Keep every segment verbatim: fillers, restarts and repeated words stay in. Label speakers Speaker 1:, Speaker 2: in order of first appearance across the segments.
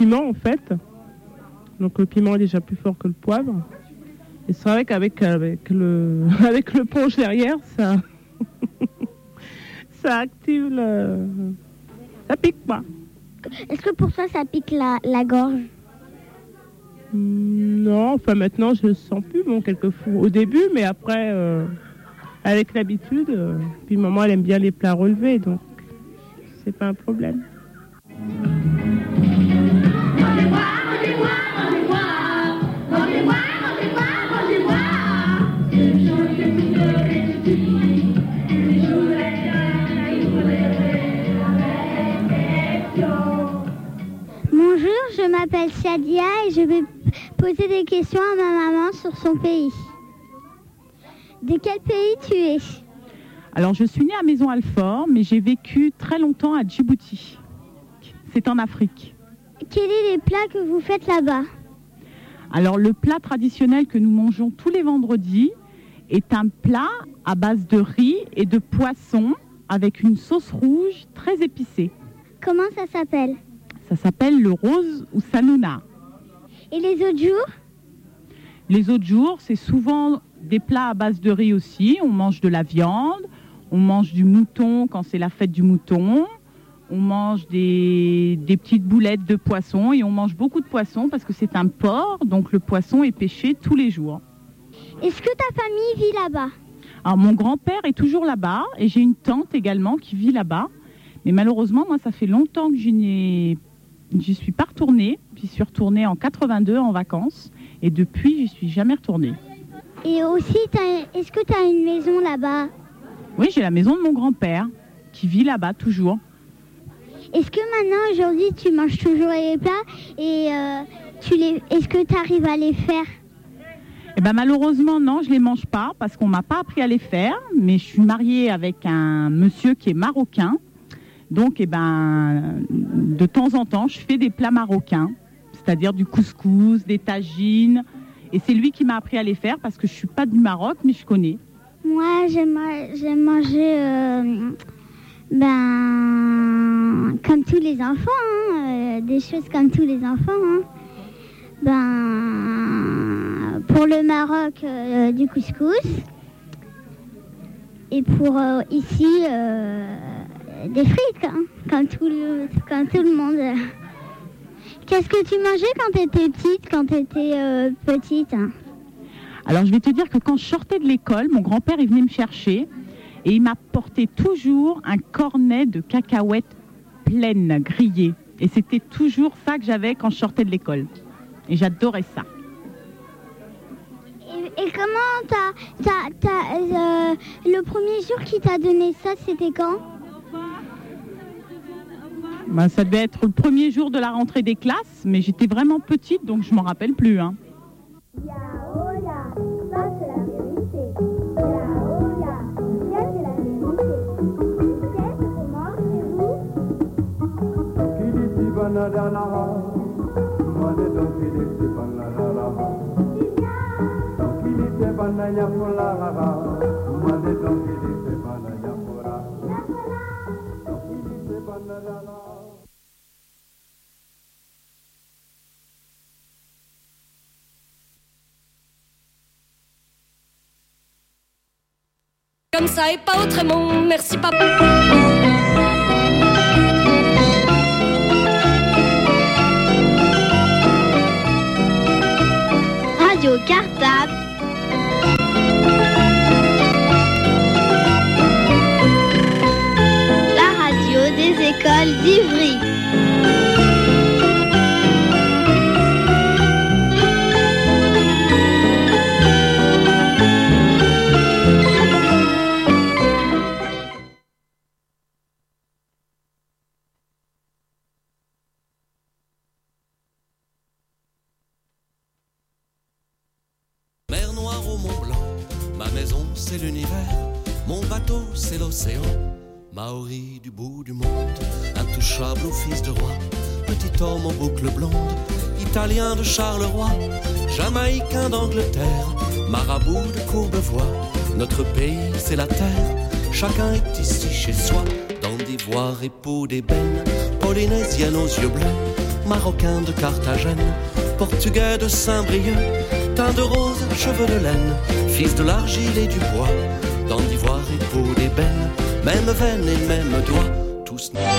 Speaker 1: piment en fait. Donc le piment est déjà plus fort que le poivre. Et c'est vrai qu'avec avec le, avec le punch derrière, ça, ça active le... Ça pique pas.
Speaker 2: Est-ce que pour toi ça pique la, la gorge?
Speaker 1: Non, enfin maintenant je le sens plus, bon, quelquefois au début, mais après, euh, avec l'habitude, euh, puis maman elle aime bien les plats relevés, donc c'est pas un problème.
Speaker 2: Bonjour, je m'appelle Shadia et je vais poser des questions à ma maman sur son pays. De quel pays tu es?
Speaker 3: Alors, je suis née à Maison-Alfort, mais j'ai vécu très longtemps à Djibouti. C'est en Afrique.
Speaker 2: Quels sont les plats que vous faites là-bas?
Speaker 3: Alors, le plat traditionnel que nous mangeons tous les vendredis est un plat à base de riz et de poisson avec une sauce rouge très épicée.
Speaker 2: Comment ça s'appelle?
Speaker 3: Ça s'appelle le rose ou sanouna.
Speaker 2: Et les autres jours?
Speaker 3: Les autres jours, c'est souvent des plats à base de riz aussi. On mange de la viande, on mange du mouton quand c'est la fête du mouton. On mange des, des petites boulettes de poisson et on mange beaucoup de poissons parce que c'est un port, donc le poisson est pêché tous les jours.
Speaker 2: Est-ce que ta famille vit là-bas?
Speaker 3: Alors mon grand-père est toujours là-bas et j'ai une tante également qui vit là-bas. Mais malheureusement, moi, ça fait longtemps que je n'y j'y suis pas retournée. J'y suis retournée en quatre-vingt-deux en vacances et depuis, j'y suis jamais retournée.
Speaker 2: Et aussi, t'as, est-ce que tu as une maison là-bas?
Speaker 3: Oui, j'ai la maison de mon grand-père qui vit là-bas toujours.
Speaker 2: Est-ce que maintenant, aujourd'hui, tu manges toujours les plats et euh, tu les, est-ce que tu arrives à les faire?
Speaker 3: Eh ben, malheureusement, non, je ne les mange pas parce qu'on ne m'a pas appris à les faire. Mais je suis mariée avec un monsieur qui est marocain. Donc, eh ben, de temps en temps, je fais des plats marocains, c'est-à-dire du couscous, des tagines. Et c'est lui qui m'a appris à les faire parce que je ne suis pas du Maroc, mais je connais.
Speaker 2: Moi, j'aime, j'aime manger... Euh... Ben, comme tous les enfants, hein, euh, des choses comme tous les enfants. Hein. Ben, pour le Maroc, euh, du couscous. Et pour euh, ici, euh, des frites, hein, comme, tout le, comme tout le monde. Qu'est-ce que tu mangeais quand tu étais petite, quand tu étais euh, petite hein?
Speaker 3: Alors, je vais te dire que quand je sortais de l'école, mon grand-père est venu me chercher. Et il m'apportait toujours un cornet de cacahuètes pleines, grillées. Et c'était toujours ça que j'avais quand je sortais de l'école. Et j'adorais ça.
Speaker 2: Et, et comment t'as, t'as, t'as, euh, le premier jour qui t'a donné ça, c'était quand?
Speaker 3: Ben, ça devait être le premier jour de la rentrée des classes, mais j'étais vraiment petite, donc je m'en rappelle plus. Hein.
Speaker 4: Comme ça et pas autrement, merci papa.
Speaker 2: Radio Cartable. La radio des écoles d'Ivry.
Speaker 5: Maori du bout du monde, intouchable au fils de roi, petit homme en boucle blonde, italien de Charleroi, jamaïcain d'Angleterre, marabout de Courbevoie. Notre pays c'est la terre, chacun est ici chez soi, dent d'ivoire et peau d'ébène, polynésienne aux yeux bleus, Marocain de Carthagène, Portugais de Saint-Brieuc, teint de rose, cheveux de laine, fils de l'argile et du bois, dents d'ivoire et peau d'ébène, même veine et même doigt, tous nés.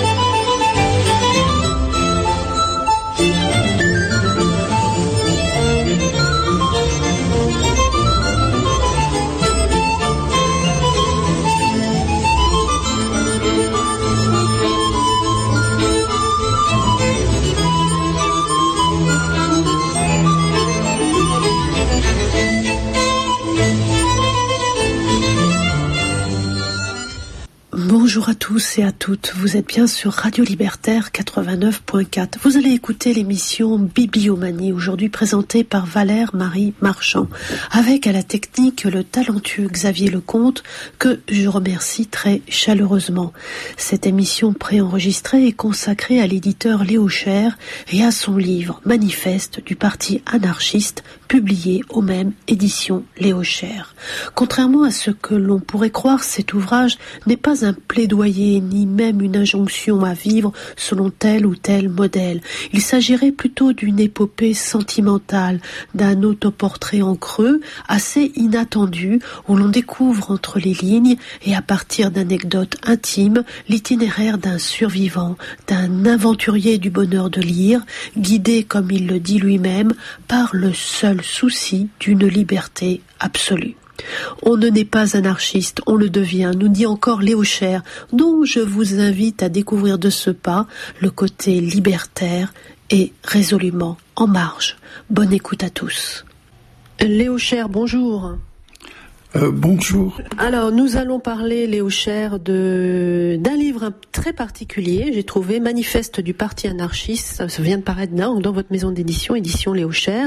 Speaker 6: Bonjour à tous et à toutes, vous êtes bien sur Radio Libertaire quatre-vingt-neuf point quatre. Vous allez écouter l'émission Bibliomanie, aujourd'hui présentée par Valère-Marie Marchand, avec à la technique le talentueux Xavier Lecomte, que je remercie très chaleureusement. Cette émission préenregistrée est consacrée à l'éditeur Léo Cher et à son livre Manifeste du Parti anarchiste, publié aux mêmes éditions Léo Cher. Contrairement à ce que l'on pourrait croire, cet ouvrage n'est pas un plaidoyer ni même une injonction à vivre selon tel ou tel modèle. Il s'agirait plutôt d'une épopée sentimentale, d'un autoportrait en creux assez inattendu où l'on découvre entre les lignes et à partir d'anecdotes intimes l'itinéraire d'un survivant, d'un aventurier du bonheur de lire, guidé, comme il le dit lui-même, par le seul souci d'une liberté absolue. On ne naît pas anarchiste, on le devient, nous dit encore Léo Cher, dont je vous invite à découvrir de ce pas le côté libertaire et résolument en marge. Bonne écoute à tous. Léo Cher, bonjour.
Speaker 7: Euh, bonjour.
Speaker 6: Alors, nous allons parler, Léo Cher, de, d'un livre très particulier, j'ai trouvé, Manifeste du Parti anarchiste, ça vient de paraître dans, dans votre maison d'édition, édition Léo Cher.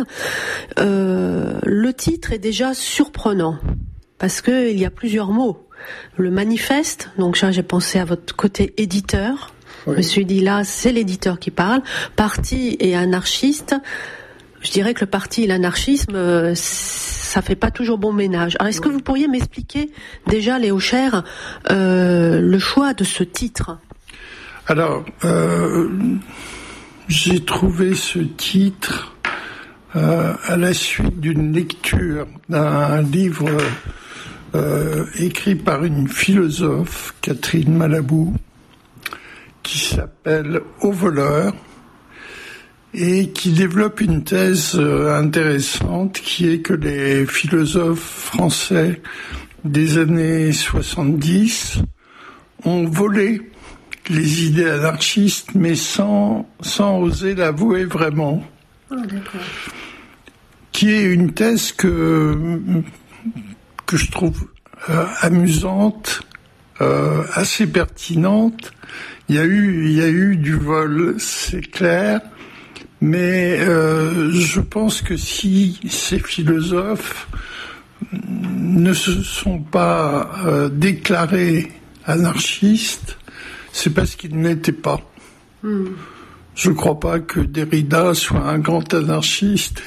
Speaker 6: Euh, le titre est déjà surprenant, parce que il y a plusieurs mots. Le manifeste, donc j'ai pensé à votre côté éditeur, oui. Je me suis dit là, c'est l'éditeur qui parle, parti et anarchiste. Je dirais que le parti et l'anarchisme, euh, ça fait pas toujours bon ménage. Alors, est-ce que vous pourriez m'expliquer déjà, Léo Cher, euh, le choix de ce titre ?
Speaker 7: Alors, euh, j'ai trouvé ce titre euh, à la suite d'une lecture d'un livre euh, écrit par une philosophe, Catherine Malabou, qui s'appelle Au voleur, et qui développe une thèse intéressante qui est que les philosophes français des années soixante-dix ont volé les idées anarchistes, mais sans, sans oser l'avouer vraiment. Oh, d'accord. Qui est une thèse que, que je trouve euh, amusante, euh, assez pertinente. Il y a eu, il y a eu du vol, c'est clair. Mais euh, je pense que si ces philosophes ne se sont pas euh, déclarés anarchistes, c'est parce qu'ils ne l'étaient pas. Mm. Je ne crois pas que Derrida soit un grand anarchiste.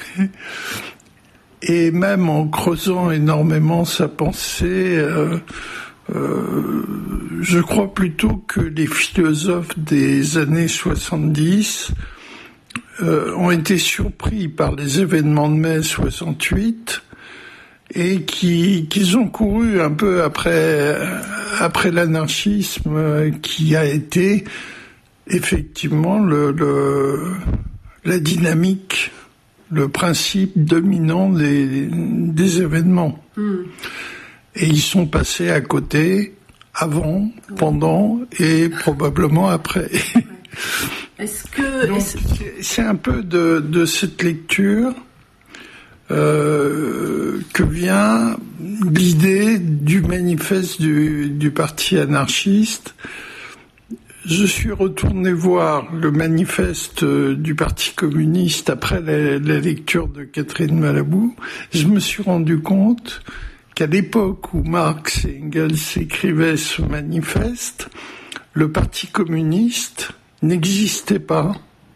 Speaker 7: Et même en creusant énormément sa pensée, euh, euh, je crois plutôt que les philosophes des années soixante-dix Euh, ont été surpris par les événements de mai soixante-huit et qui qu'ils ont couru un peu après après l'anarchisme euh, qui a été effectivement le, le la dynamique, le principe dominant des des événements. Mm. Et ils sont passés à côté avant, pendant et probablement après.
Speaker 6: Est-ce que
Speaker 7: Donc,
Speaker 6: est-ce...
Speaker 7: c'est un peu de, de cette lecture euh, que vient l'idée du manifeste du, du parti anarchiste. Je suis retourné voir le manifeste du Parti communiste après la, la lecture de Catherine Malabou. Je me suis rendu compte qu'à l'époque où Marx et Engels écrivaient ce manifeste, le Parti communiste n'existait pas.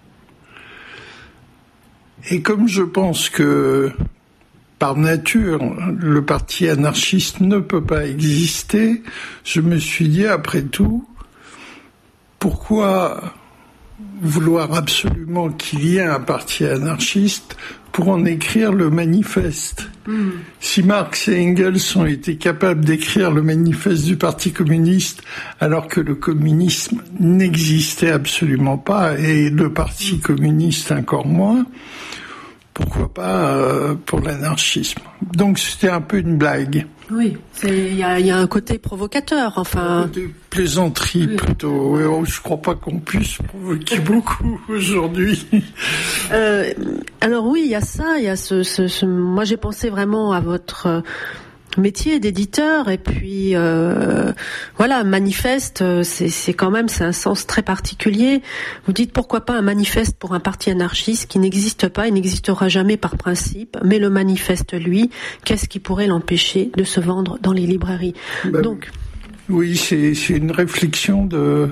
Speaker 7: Et comme je pense que, par nature, le parti anarchiste ne peut pas exister, je me suis dit, après tout, pourquoi vouloir absolument qu'il y ait un parti anarchiste pour en écrire le manifeste. Mmh. Si Marx et Engels ont été capables d'écrire le manifeste du Parti communiste alors que le communisme n'existait absolument pas et le Parti communiste encore moins, pourquoi pas euh, pour l'anarchisme. Donc c'était un peu une blague.
Speaker 8: Oui, il y a, y a un côté provocateur, enfin...
Speaker 7: Des plaisanteries oui. plutôt. Je crois pas qu'on puisse provoquer beaucoup aujourd'hui.
Speaker 8: Euh, alors oui, il y a ça, il y a ce, ce, ce... Moi j'ai pensé vraiment à votre métier d'éditeur et puis euh, voilà, manifeste, c'est, c'est quand même c'est un sens très particulier. Vous dites pourquoi pas un manifeste pour un parti anarchiste qui n'existe pas et n'existera jamais par principe, mais le manifeste lui, qu'est-ce qui pourrait l'empêcher de se vendre dans les librairies?
Speaker 7: Ben, donc oui, c'est, c'est une réflexion de,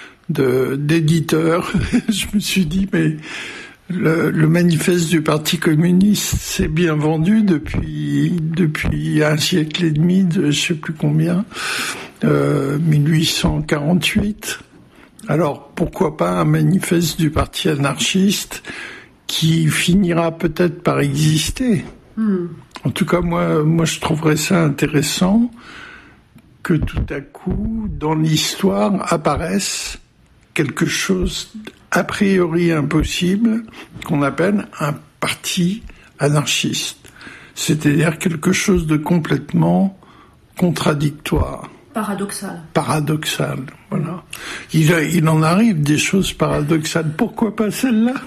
Speaker 7: de d'éditeur. Je me suis dit mais Le, le manifeste du Parti communiste s'est bien vendu depuis depuis un siècle et demi, de je sais plus combien, euh, mille huit cent quarante-huit. Alors pourquoi pas un manifeste du Parti anarchiste qui finira peut-être par exister. Mm. En tout cas, moi, moi, je trouverais ça intéressant que tout à coup, dans l'histoire, apparaisse quelque chose a priori impossible, qu'on appelle un parti anarchiste. C'est-à-dire quelque chose de complètement contradictoire.
Speaker 8: Paradoxal.
Speaker 7: Paradoxal, voilà. Il, il en arrive des choses paradoxales. Pourquoi pas celle-là?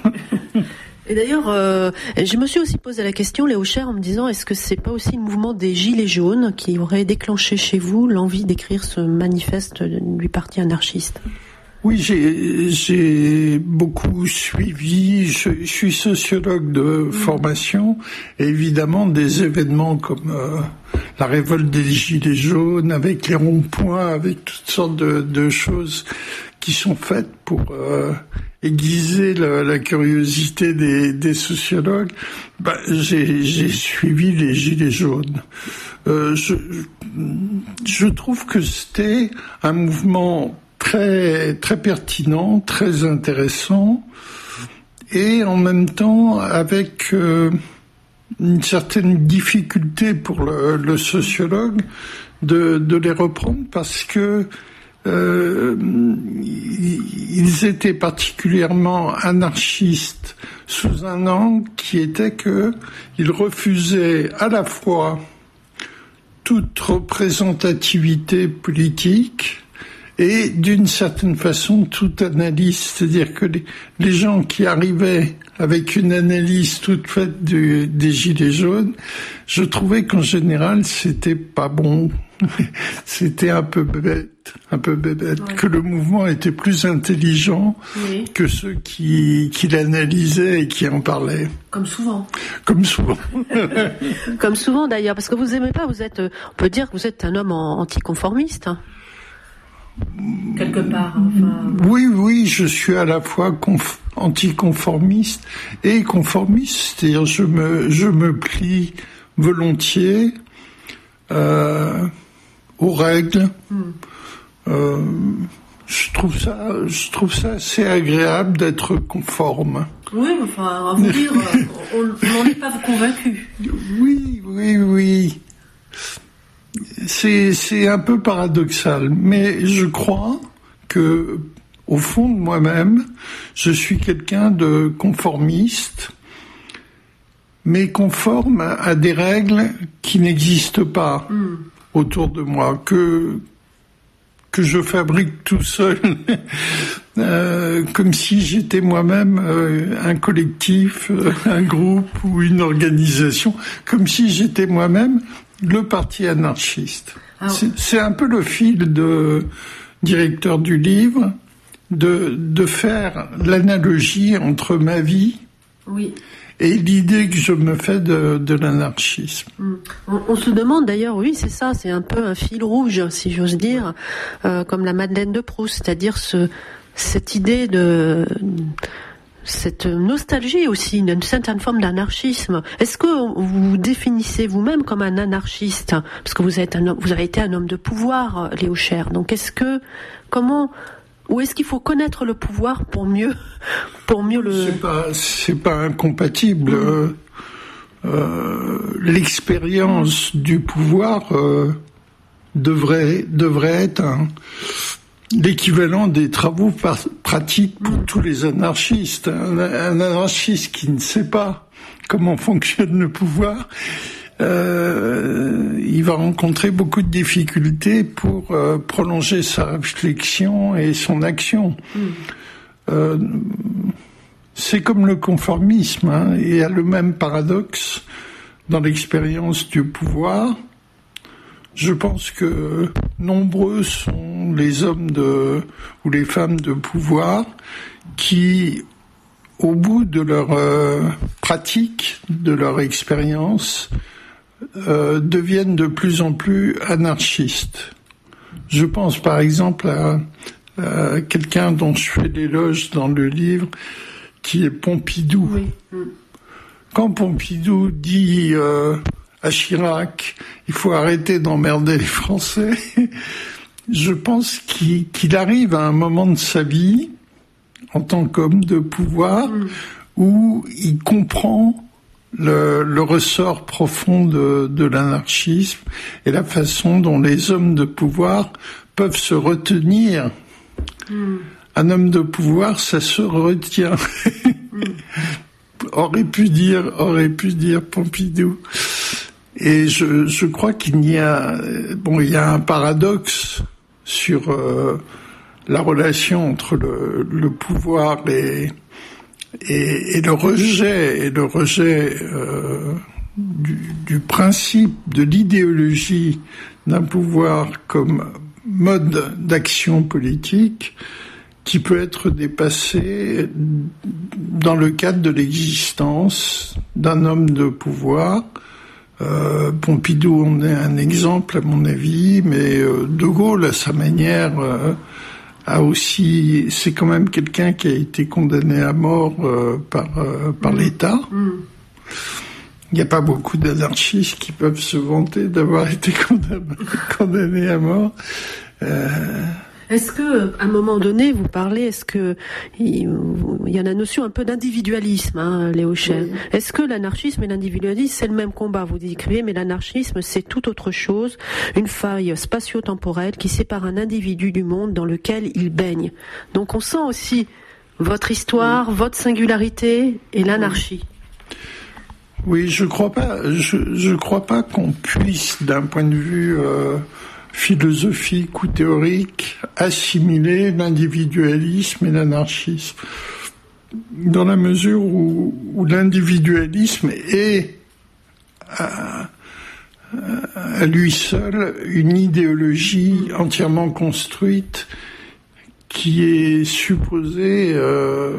Speaker 8: Et d'ailleurs, euh, je me suis aussi posé la question, Léo Cher, en me disant, est-ce que c'est pas aussi le mouvement des Gilets jaunes qui aurait déclenché chez vous l'envie d'écrire ce manifeste du parti anarchiste?
Speaker 7: Oui, j'ai, j'ai beaucoup suivi, je, je suis sociologue de formation, et évidemment des événements comme euh, la révolte des Gilets jaunes, avec les ronds-points, avec toutes sortes de, de choses qui sont faites pour euh, aiguiser la, la curiosité des, des sociologues. Ben, j'ai, j'ai suivi les Gilets jaunes. Euh, je, je trouve que c'était un mouvement très très pertinent, très intéressant, et en même temps avec euh, une certaine difficulté pour le, le sociologue de, de les reprendre parce que euh, ils étaient particulièrement anarchistes sous un angle qui était que ils refusaient à la fois toute représentativité politique et d'une certaine façon toute analyse, c'est-à-dire que les, les gens qui arrivaient avec une analyse toute faite du, des Gilets jaunes, je trouvais qu'en général c'était pas bon, c'était un peu bête, un peu bébête, ouais. Que le mouvement était plus intelligent oui. que ceux qui, qui l'analysaient et qui en parlaient.
Speaker 8: Comme souvent.
Speaker 7: Comme souvent.
Speaker 8: Comme souvent d'ailleurs, parce que vous aimez pas, vous êtes, on peut dire que vous êtes un homme anticonformiste. Hein. Quelque part, enfin...
Speaker 7: Oui, oui, je suis à la fois conf- anticonformiste et conformiste, c'est-à-dire je me, je me plie volontiers euh, aux règles. Mm. Euh, je trouve ça, je trouve ça assez agréable d'être conforme.
Speaker 8: Oui, enfin, à vous dire, on n'en est pas convaincu.
Speaker 7: Oui, oui, oui. C'est, c'est un peu paradoxal, mais je crois que, au fond de moi-même, je suis quelqu'un de conformiste, mais conforme à des règles qui n'existent pas mm. autour de moi, que que je fabrique tout seul, euh, comme si j'étais moi-même euh, un collectif, euh, un groupe ou une organisation, comme si j'étais moi-même le parti anarchiste. Ah, c'est, c'est un peu le fil de directeur du livre, de, de faire l'analogie entre ma vie
Speaker 8: oui.
Speaker 7: et l'idée que je me fais de, de l'anarchisme.
Speaker 8: On, on se demande d'ailleurs, oui, c'est ça, c'est un peu un fil rouge, si j'ose dire, euh, comme la Madeleine de Proust, c'est-à-dire ce, cette idée de... cette nostalgie aussi, une certaine forme d'anarchisme. Est-ce que vous vous définissez vous-même comme un anarchiste? Parce que vous êtes un homme, vous avez été un homme de pouvoir, Léo Cher. Donc est-ce que, comment, Ou est-ce qu'il faut connaître le pouvoir pour mieux, pour mieux le...
Speaker 7: C'est pas, c'est pas incompatible. Mmh. Euh, euh, l'expérience du pouvoir euh, devrait, devrait être un, l'équivalent des travaux par, pratiques pour mmh. tous les anarchistes. Un, un anarchiste qui ne sait pas comment fonctionne le pouvoir, Euh, il va rencontrer beaucoup de difficultés pour euh, prolonger sa réflexion et son action. Mmh. Euh, c'est comme le conformisme, hein. Il y a le même paradoxe dans l'expérience du pouvoir. Je pense que nombreux sont les hommes de, ou les femmes de pouvoir qui, au bout de leur euh, pratique, de leur expérience, Euh, deviennent de plus en plus anarchistes. Je pense par exemple à, à quelqu'un dont je fais l'éloge dans le livre, qui est Pompidou. Oui. Quand Pompidou dit euh, à Chirac, il faut arrêter d'emmerder les Français, je pense qu'il, qu'il arrive à un moment de sa vie, en tant qu'homme de pouvoir, mm. où il comprend Le, le ressort profond de, de l'anarchisme et la façon dont les hommes de pouvoir peuvent se retenir. Mm. Un homme de pouvoir, ça se retient. mm. aurait pu dire, aurait pu dire Pompidou. Et je, je crois qu'il y a, bon, il y a un paradoxe sur euh, la relation entre le, le pouvoir et Et, et le rejet, et le rejet euh, du, du principe de l'idéologie d'un pouvoir comme mode d'action politique qui peut être dépassé dans le cadre de l'existence d'un homme de pouvoir. Euh, Pompidou en est un exemple à mon avis, mais euh, De Gaulle à sa manière... Euh, a aussi, c'est quand même quelqu'un qui a été condamné à mort euh, par euh, par mmh. l'État. Mmh. Il n'y a pas beaucoup d'anarchistes qui peuvent se vanter d'avoir été condamné, condamné à mort. Euh...
Speaker 8: Est-ce que, à un moment donné, vous parlez, est-ce que il, il y a la notion un peu d'individualisme, hein, Léo Cher. Oui. Est-ce que l'anarchisme et l'individualisme, c'est le même combat? Vous décrivez, mais l'anarchisme, c'est tout autre chose, une faille spatio-temporelle qui sépare un individu du monde dans lequel il baigne. Donc on sent aussi votre histoire, oui. votre singularité et l'anarchie.
Speaker 7: Oui, je crois pas, je, je crois pas qu'on puisse, d'un point de vue euh, philosophique ou théorique, assimiler l'individualisme et l'anarchisme. Dans la mesure où, où l'individualisme est à, à lui seul une idéologie entièrement construite qui est supposée euh,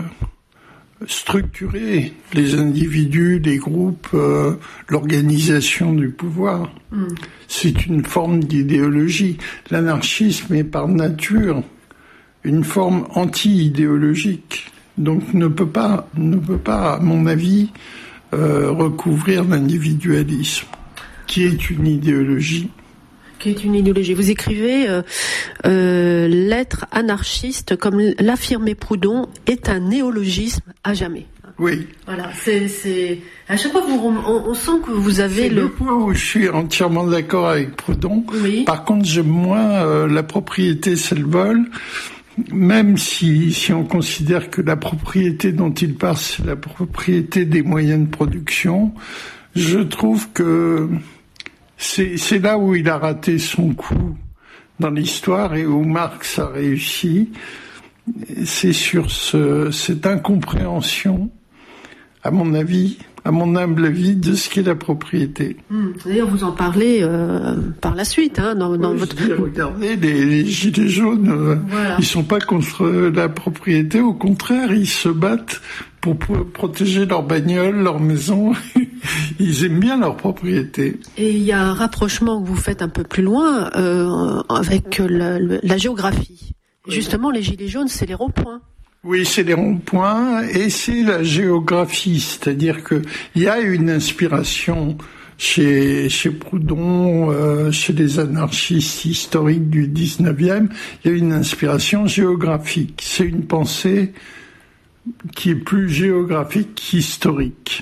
Speaker 7: structurer les individus, les groupes, euh, l'organisation du pouvoir. Mm. C'est une forme d'idéologie. L'anarchisme est par nature une forme anti-idéologique, donc ne peut pas, ne peut pas, à mon avis, euh, recouvrir l'individualisme, qui est une idéologie.
Speaker 8: Qui est une idéologie. Vous écrivez euh, euh, l'être anarchiste, comme l'affirmait Proudhon, est un néologisme à jamais.
Speaker 7: Oui.
Speaker 8: Voilà. C'est, c'est... À chaque fois, vous, on, on sent que vous avez
Speaker 7: c'est
Speaker 8: le.
Speaker 7: le point où je suis entièrement d'accord avec Proudhon.
Speaker 8: Oui.
Speaker 7: Par contre, j'aime moins euh, la propriété, c'est le vol. Même si, si on considère que la propriété dont il parle, c'est la propriété des moyens de production, je trouve que c'est, c'est là où il a raté son coup dans l'histoire et où Marx a réussi. C'est sur ce, cette incompréhension, à mon avis, à mon humble avis, de ce qu'est la propriété.
Speaker 8: Mmh. D'ailleurs, vous en parlez euh, par la suite, hein, dans, dans
Speaker 7: oui,
Speaker 8: votre.
Speaker 7: Je dis, regardez, les, les gilets jaunes, euh, voilà. Ils sont pas contre la propriété, au contraire, ils se battent pour, pour protéger leur bagnole, leur maison. Ils aiment bien leur propriété.
Speaker 8: Et il y a un rapprochement que vous faites un peu plus loin euh, avec la, la géographie. Oui. Justement, les gilets jaunes, c'est les ronds-points.
Speaker 7: Oui, c'est les ronds-points et c'est la géographie, c'est-à-dire que il y a une inspiration chez, chez Proudhon, euh, chez les anarchistes historiques du dix-neuvième, il y a une inspiration géographique. C'est une pensée qui est plus géographique qu'historique.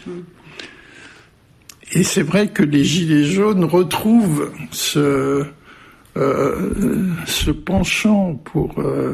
Speaker 7: Et c'est vrai que les Gilets jaunes retrouvent ce, euh, ce penchant pour, euh,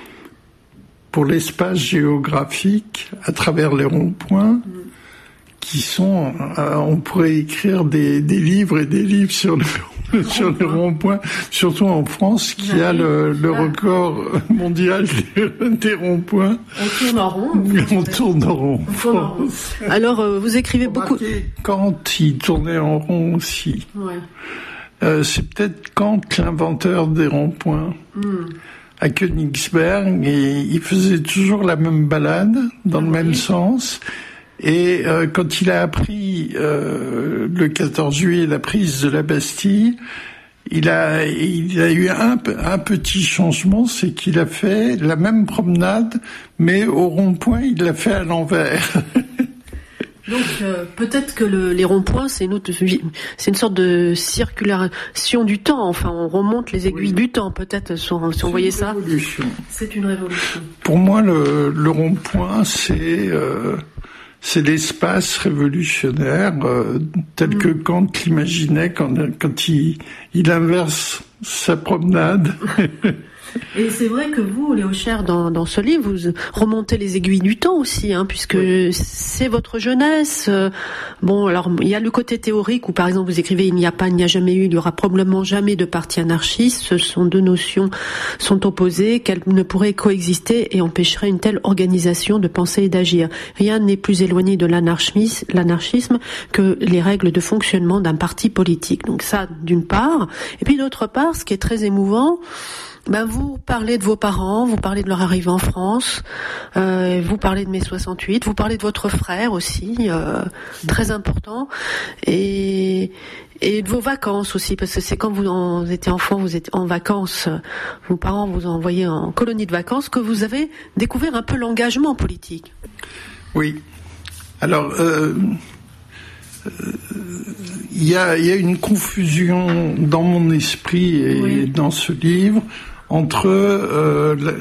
Speaker 7: pour l'espace géographique à travers les ronds-points, qui sont, euh, on pourrait écrire des, des livres et des livres sur le, sur les ronds-points, surtout en France, qui a le, le record mondial des, des ronds-points.
Speaker 8: On tourne en rond.
Speaker 7: On tourne en rond.
Speaker 8: On tourne en rond. Alors, euh, vous écrivez beaucoup.
Speaker 7: Kant, il tournait en rond aussi.
Speaker 8: Ouais.
Speaker 7: Euh, c'est peut-être Kant, l'inventeur des ronds-points. Mm. À Königsberg, et il faisait toujours la même balade, dans ah, le oui. même sens. Et euh, quand il a appris euh, le quatorze juillet la prise de la Bastille, il a il a eu un un petit changement, c'est qu'il a fait la même promenade, mais au rond-point il l'a fait à l'envers.
Speaker 8: Donc euh, peut-être que le, les ronds-points c'est une autre, c'est une sorte de circulation du temps. Enfin, on remonte les aiguilles oui. du temps. Peut-être si on, si on voyait ça. C'est une révolution.
Speaker 7: Pour moi, le, le rond-point c'est euh, c'est l'espace révolutionnaire euh, tel mmh. que Kant l'imaginait quand, quand il, il inverse sa promenade.
Speaker 8: Et c'est vrai que vous, Léo Cher, dans, dans ce livre, vous remontez les aiguilles du temps aussi, hein, puisque oui. c'est votre jeunesse. Bon, alors il y a le côté théorique où, par exemple, vous écrivez « Il n'y a pas, il n'y a jamais eu, il n'y aura probablement jamais de parti anarchiste ». Ce sont deux notions sont opposées, qu'elles ne pourraient coexister et empêcheraient une telle organisation de penser et d'agir. Rien n'est plus éloigné de l'anarchisme, l'anarchisme que les règles de fonctionnement d'un parti politique. Donc ça, d'une part. Et puis d'autre part, ce qui est très émouvant, ben vous parlez de vos parents, vous parlez de leur arrivée en France, euh, vous parlez de mai soixante-huit, vous parlez de votre frère aussi, euh, très important, et et de vos vacances aussi, parce que c'est quand vous, en, vous étiez enfant, vous étiez en vacances, vos parents vous ont envoyé en colonie de vacances, que vous avez découvert un peu l'engagement politique.
Speaker 7: Oui. Alors, euh, euh, il y a, il y a une confusion dans mon esprit et oui. dans ce livre entre euh, la,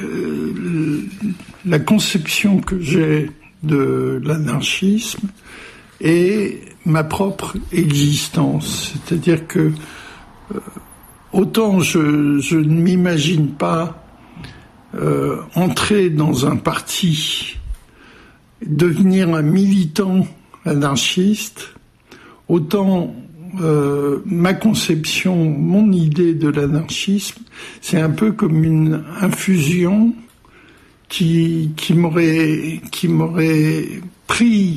Speaker 7: la conception que j'ai de l'anarchisme et ma propre existence. C'est-à-dire que euh, autant je, je ne m'imagine pas euh, entrer dans un parti, devenir un militant anarchiste, autant Euh, ma conception, mon idée de l'anarchisme, c'est un peu comme une infusion qui qui m'aurait qui m'aurait pris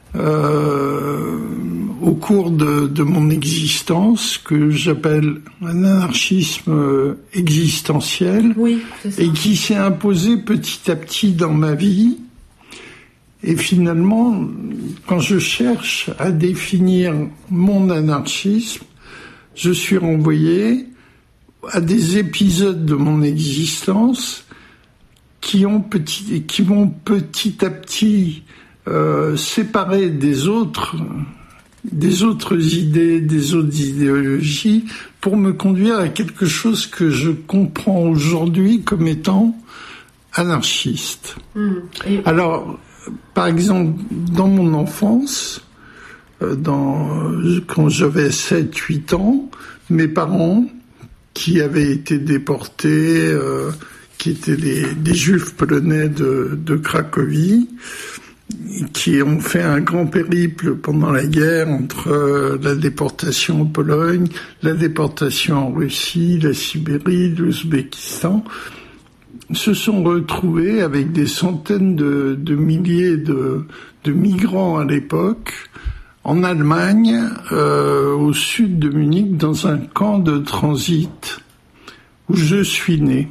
Speaker 7: euh, au cours de, de mon existence, que j'appelle un anarchisme existentiel,
Speaker 8: oui, c'est ça.
Speaker 7: Et qui s'est imposé petit à petit dans ma vie. Et finalement, quand je cherche à définir mon anarchisme, je suis renvoyé à des épisodes de mon existence qui ont petit, qui m'ont petit à petit euh, séparé des autres, des autres idées, des autres idéologies, pour me conduire à quelque chose que je comprends aujourd'hui comme étant anarchiste. Mmh. Et... Alors, par exemple, dans mon enfance, dans, quand j'avais sept huit ans, mes parents, qui avaient été déportés, euh, qui étaient des, des juifs polonais de, de Cracovie, qui ont fait un grand périple pendant la guerre entre la déportation en Pologne, la déportation en Russie, la Sibérie, l'Ouzbékistan, se sont retrouvés avec des centaines de, de milliers de, de migrants à l'époque en Allemagne, euh, au sud de Munich, dans un camp de transit où je suis né.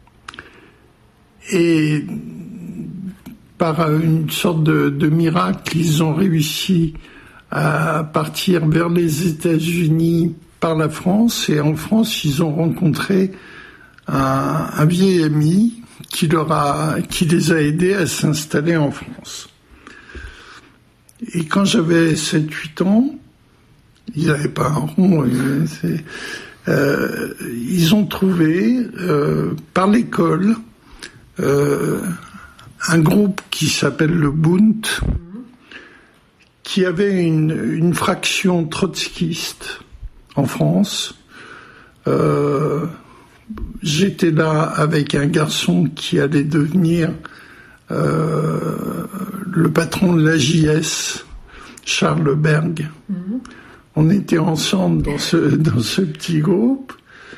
Speaker 7: Et par une sorte de, de miracle, ils ont réussi à partir vers les États-Unis par la France, et en France, ils ont rencontré Un, un vieil ami qui leur a, qui les a aidés à s'installer en France. Et quand j'avais sept huit ans, ils n'avaient pas un rond. C'est, euh, ils ont trouvé euh, par l'école euh, un groupe qui s'appelle le Bund, qui avait une, une fraction trotskiste en France. Euh, j'étais là avec un garçon qui allait devenir euh, le patron de l'A J S, Charles Berg. Mmh. On était ensemble dans ce, dans ce petit groupe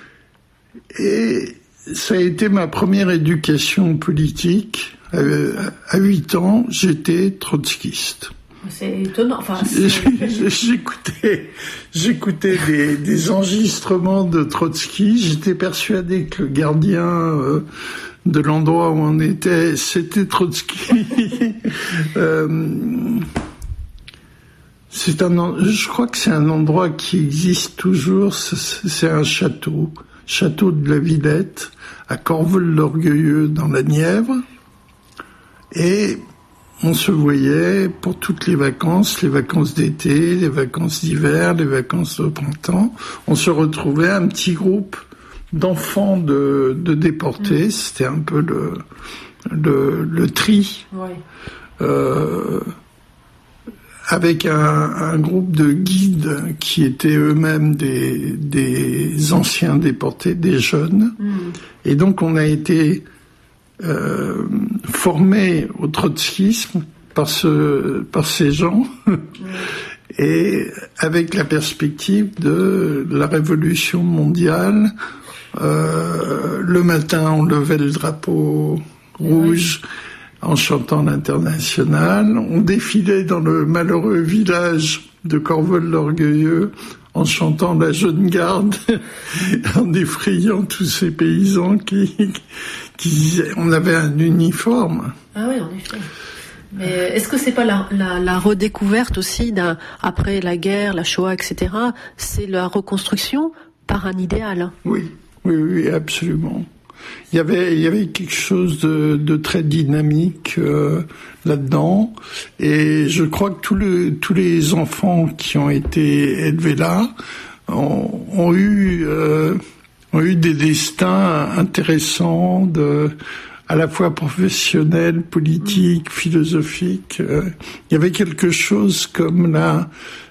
Speaker 7: et ça a été ma première éducation politique. À huit ans, j'étais trotskiste.
Speaker 8: C'est étonnant. Enfin,
Speaker 7: c'est... J'écoutais, j'écoutais des, des enregistrements de Trotsky. J'étais persuadé que le gardien euh, de l'endroit où on était, c'était Trotsky. euh, c'est un, je crois que c'est un endroit qui existe toujours. C'est un château, château de la Villette, à Corveul-l'Orgueilleux, dans la Nièvre. Et on se voyait pour toutes les vacances, les vacances d'été, les vacances d'hiver, les vacances de printemps. On se retrouvait un petit groupe d'enfants de, de déportés. Mmh. C'était un peu le, le, le tri.
Speaker 8: Ouais.
Speaker 7: Euh, avec un, un groupe de guides qui étaient eux-mêmes des, des anciens déportés, des jeunes. Mmh. Et donc on a été... Euh, formé au trotskisme par ce, par ces gens et avec la perspective de la révolution mondiale. Euh, le matin, on levait le drapeau rouge en chantant l'Internationale. On défilait dans le malheureux village de Corveul-l'Orgueilleux en chantant la Jeune Garde, en effrayant tous ces paysans qui, qui disaient, on avait un uniforme.
Speaker 8: Ah oui, en effet. Mais est-ce que c'est pas la, la, la redécouverte aussi d'un, après la guerre, la Shoah, et cetera, c'est la reconstruction par un idéal?
Speaker 7: Oui, oui, oui, absolument. Il y avait, il y avait quelque chose de, de très dynamique euh, là-dedans, et je crois que tous les tous les enfants qui ont été élevés là ont, ont eu euh, ont eu des destins intéressants, de, à la fois professionnels, politiques, philosophiques. Euh, il y avait quelque chose comme la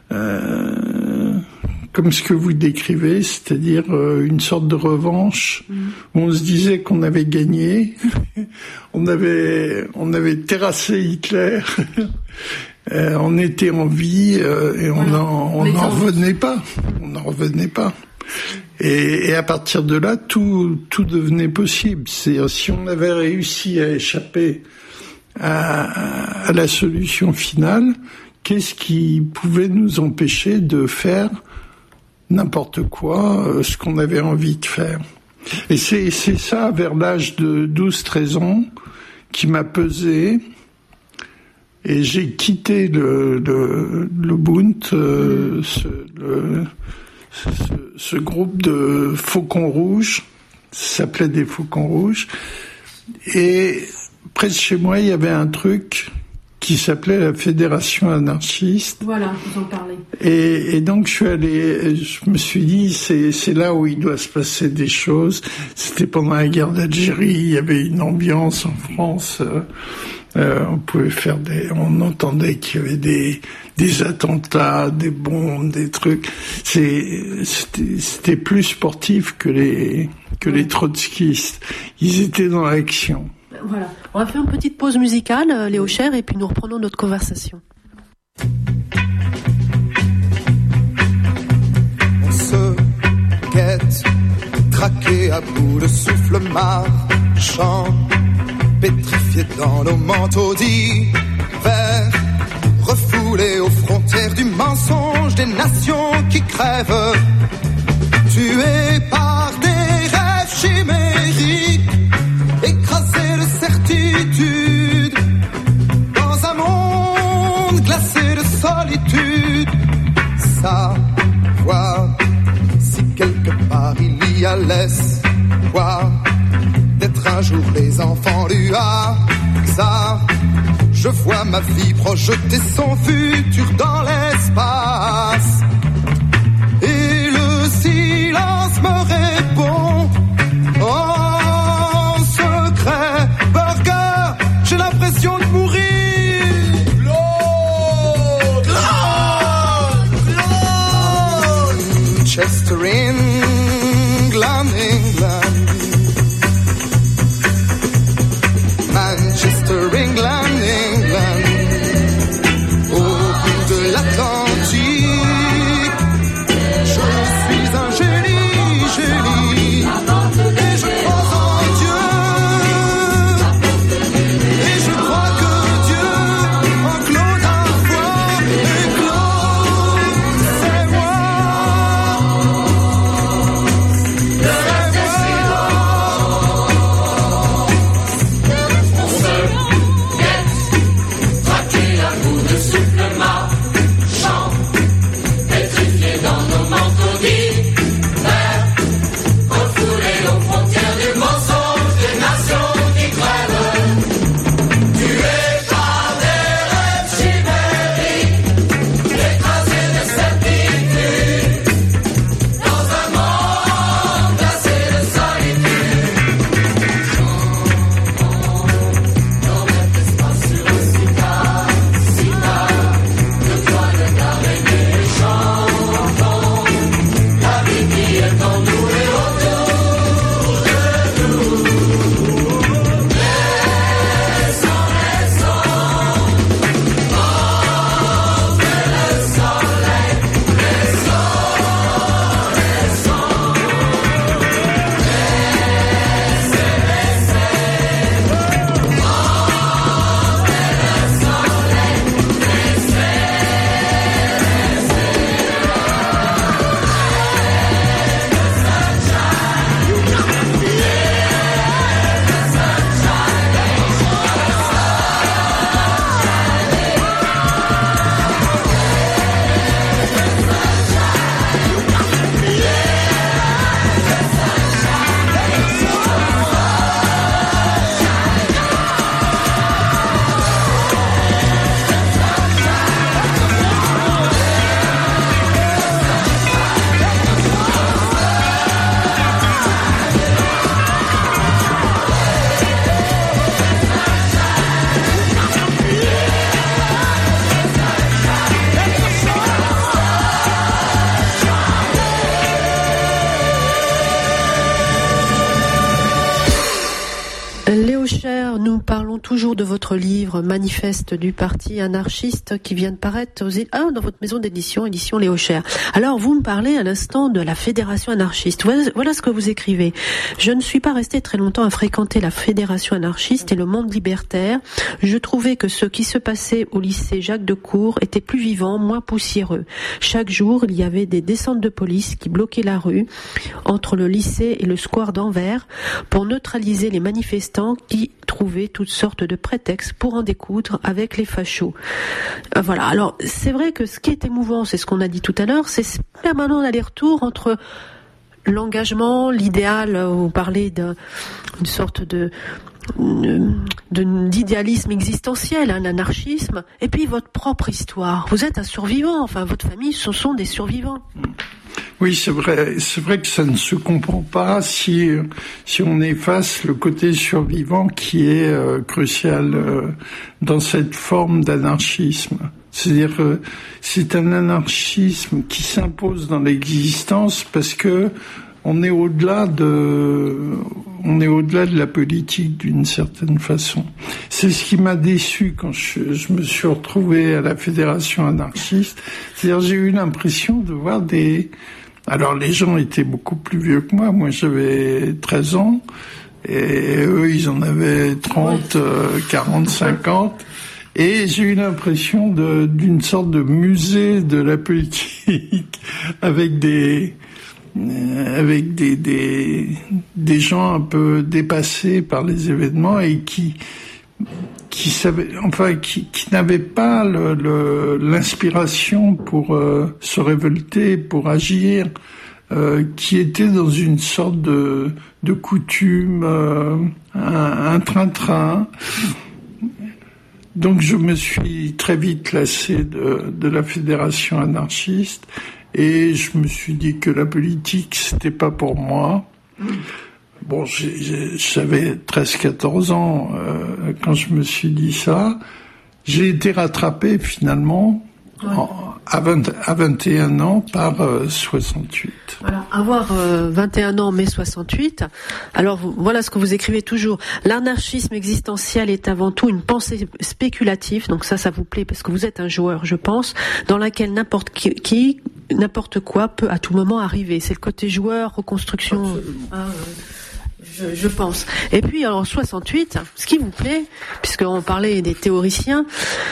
Speaker 7: euh, comme ce que vous décrivez, c'est-à-dire euh, une sorte de revanche, mmh. où on se disait qu'on avait gagné, on avait on avait terrassé Hitler, euh, on était en vie euh, et on n'en on n'en revenait pas, on n'en revenait pas. Et, et à partir de là, tout tout devenait possible. C'est si on avait réussi à échapper à, à la solution finale, qu'est-ce qui pouvait nous empêcher de faire n'importe quoi, euh, ce qu'on avait envie de faire. Et c'est, c'est ça, vers l'âge de douze treize ans, qui m'a pesé. Et j'ai quitté le, le, le Bund, euh, ce, le, ce, ce groupe de faucons rouges, ça s'appelait des faucons rouges. Et près de chez moi, il y avait un truc qui s'appelait la Fédération anarchiste.
Speaker 8: Voilà, vous en parlez.
Speaker 7: Et, et donc je suis allé, je me suis dit, c'est, c'est là où il doit se passer des choses. C'était pendant la guerre d'Algérie, il y avait une ambiance en France. Euh, euh, on pouvait faire des, on entendait qu'il y avait des, des attentats, des bombes, des trucs. C'est, c'était, c'était plus sportif que les, que les trotskistes. Ils étaient dans l'action.
Speaker 8: Voilà. On va faire une petite pause musicale, Léo Cher, et puis nous reprenons notre conversation.
Speaker 9: On se guette, traqué à bout de souffle marchant, pétrifié dans nos manteaux d'hiver, refoulé aux frontières du mensonge des nations qui crèvent, tués par des rêves chimériques, écrasés de certitude, dans un monde glacé de solitude. Savoir si quelque part il y a l'espoir d'être un jour les enfants du hasard. Je vois ma vie projeter son futur dans l'espace. Manchester, England, England. Manchester, England, England. Au bout de l'Atlantique, je suis un génie, génie. Et je crois en Dieu. Et je crois que Dieu enclose à foi et close ses
Speaker 8: Nous parlons toujours de votre livre Manifeste du parti anarchiste qui vient de paraître aux... ah, dans votre maison d'édition, édition Léo Cher. Alors, vous me parlez à l'instant de la Fédération anarchiste. Voilà, voilà ce que vous écrivez. Je ne suis pas resté très longtemps à fréquenter la Fédération anarchiste et le monde libertaire. Je trouvais que ce qui se passait au lycée Jacques Decour était plus vivant, moins poussiéreux. Chaque jour, il y avait des descentes de police qui bloquaient la rue entre le lycée et le square d'Anvers pour neutraliser les manifestants qui trouver toutes sortes de prétextes pour en découdre avec les fachos. Euh, voilà. Alors, c'est vrai que ce qui est émouvant, c'est ce qu'on a dit tout à l'heure, c'est ce permanent aller-retour entre l'engagement, l'idéal, vous parlez d'une sorte de, de d'idéalisme existentiel, un anarchisme, et puis votre propre histoire. Vous êtes un survivant, enfin, votre famille, ce sont des survivants.
Speaker 7: Oui, c'est vrai, c'est vrai que ça ne se comprend pas si si on efface le côté survivant qui est euh, crucial euh, dans cette forme d'anarchisme. C'est-à-dire que c'est un anarchisme qui s'impose dans l'existence parce que on est au-delà de on est au-delà de la politique d'une certaine façon. C'est ce qui m'a déçu quand je, je me suis retrouvé à la Fédération anarchiste. C'est-à-dire j'ai eu l'impression de voir des... Alors les gens étaient beaucoup plus vieux que moi. Moi j'avais treize ans et eux ils en avaient trente, quarante, cinquante. Et j'ai eu l'impression de, d'une sorte de musée de la politique avec des... avec des, des, des gens un peu dépassés par les événements et qui, qui savaient, enfin, qui, qui n'avaient pas le, le, l'inspiration pour euh, se révolter, pour agir, euh, qui étaient dans une sorte de, de coutume, euh, un, un train-train. Donc je me suis très vite lassé de, de la Fédération anarchiste. Et je me suis dit que la politique, c'était pas pour moi. Bon, j'ai, j'ai, j'avais treize quatorze ans euh, quand je me suis dit ça. J'ai été rattrapé finalement ouais. en, à, vingt, à vingt et un ans par euh, soixante-huit.
Speaker 8: Voilà, avoir euh, vingt et un ans, mai soixante-huit. Alors vous, voilà ce que vous écrivez toujours. L'anarchisme existentiel est avant tout une pensée spéculative. Donc ça, ça vous plaît parce que vous êtes un joueur, je pense, dans laquelle n'importe qui, qui n'importe quoi peut à tout moment arriver. C'est le côté joueur, reconstruction. Ah, je, je pense. Et puis alors soixante-huit, ce qui vous plaît, puisqu'on parlait des théoriciens.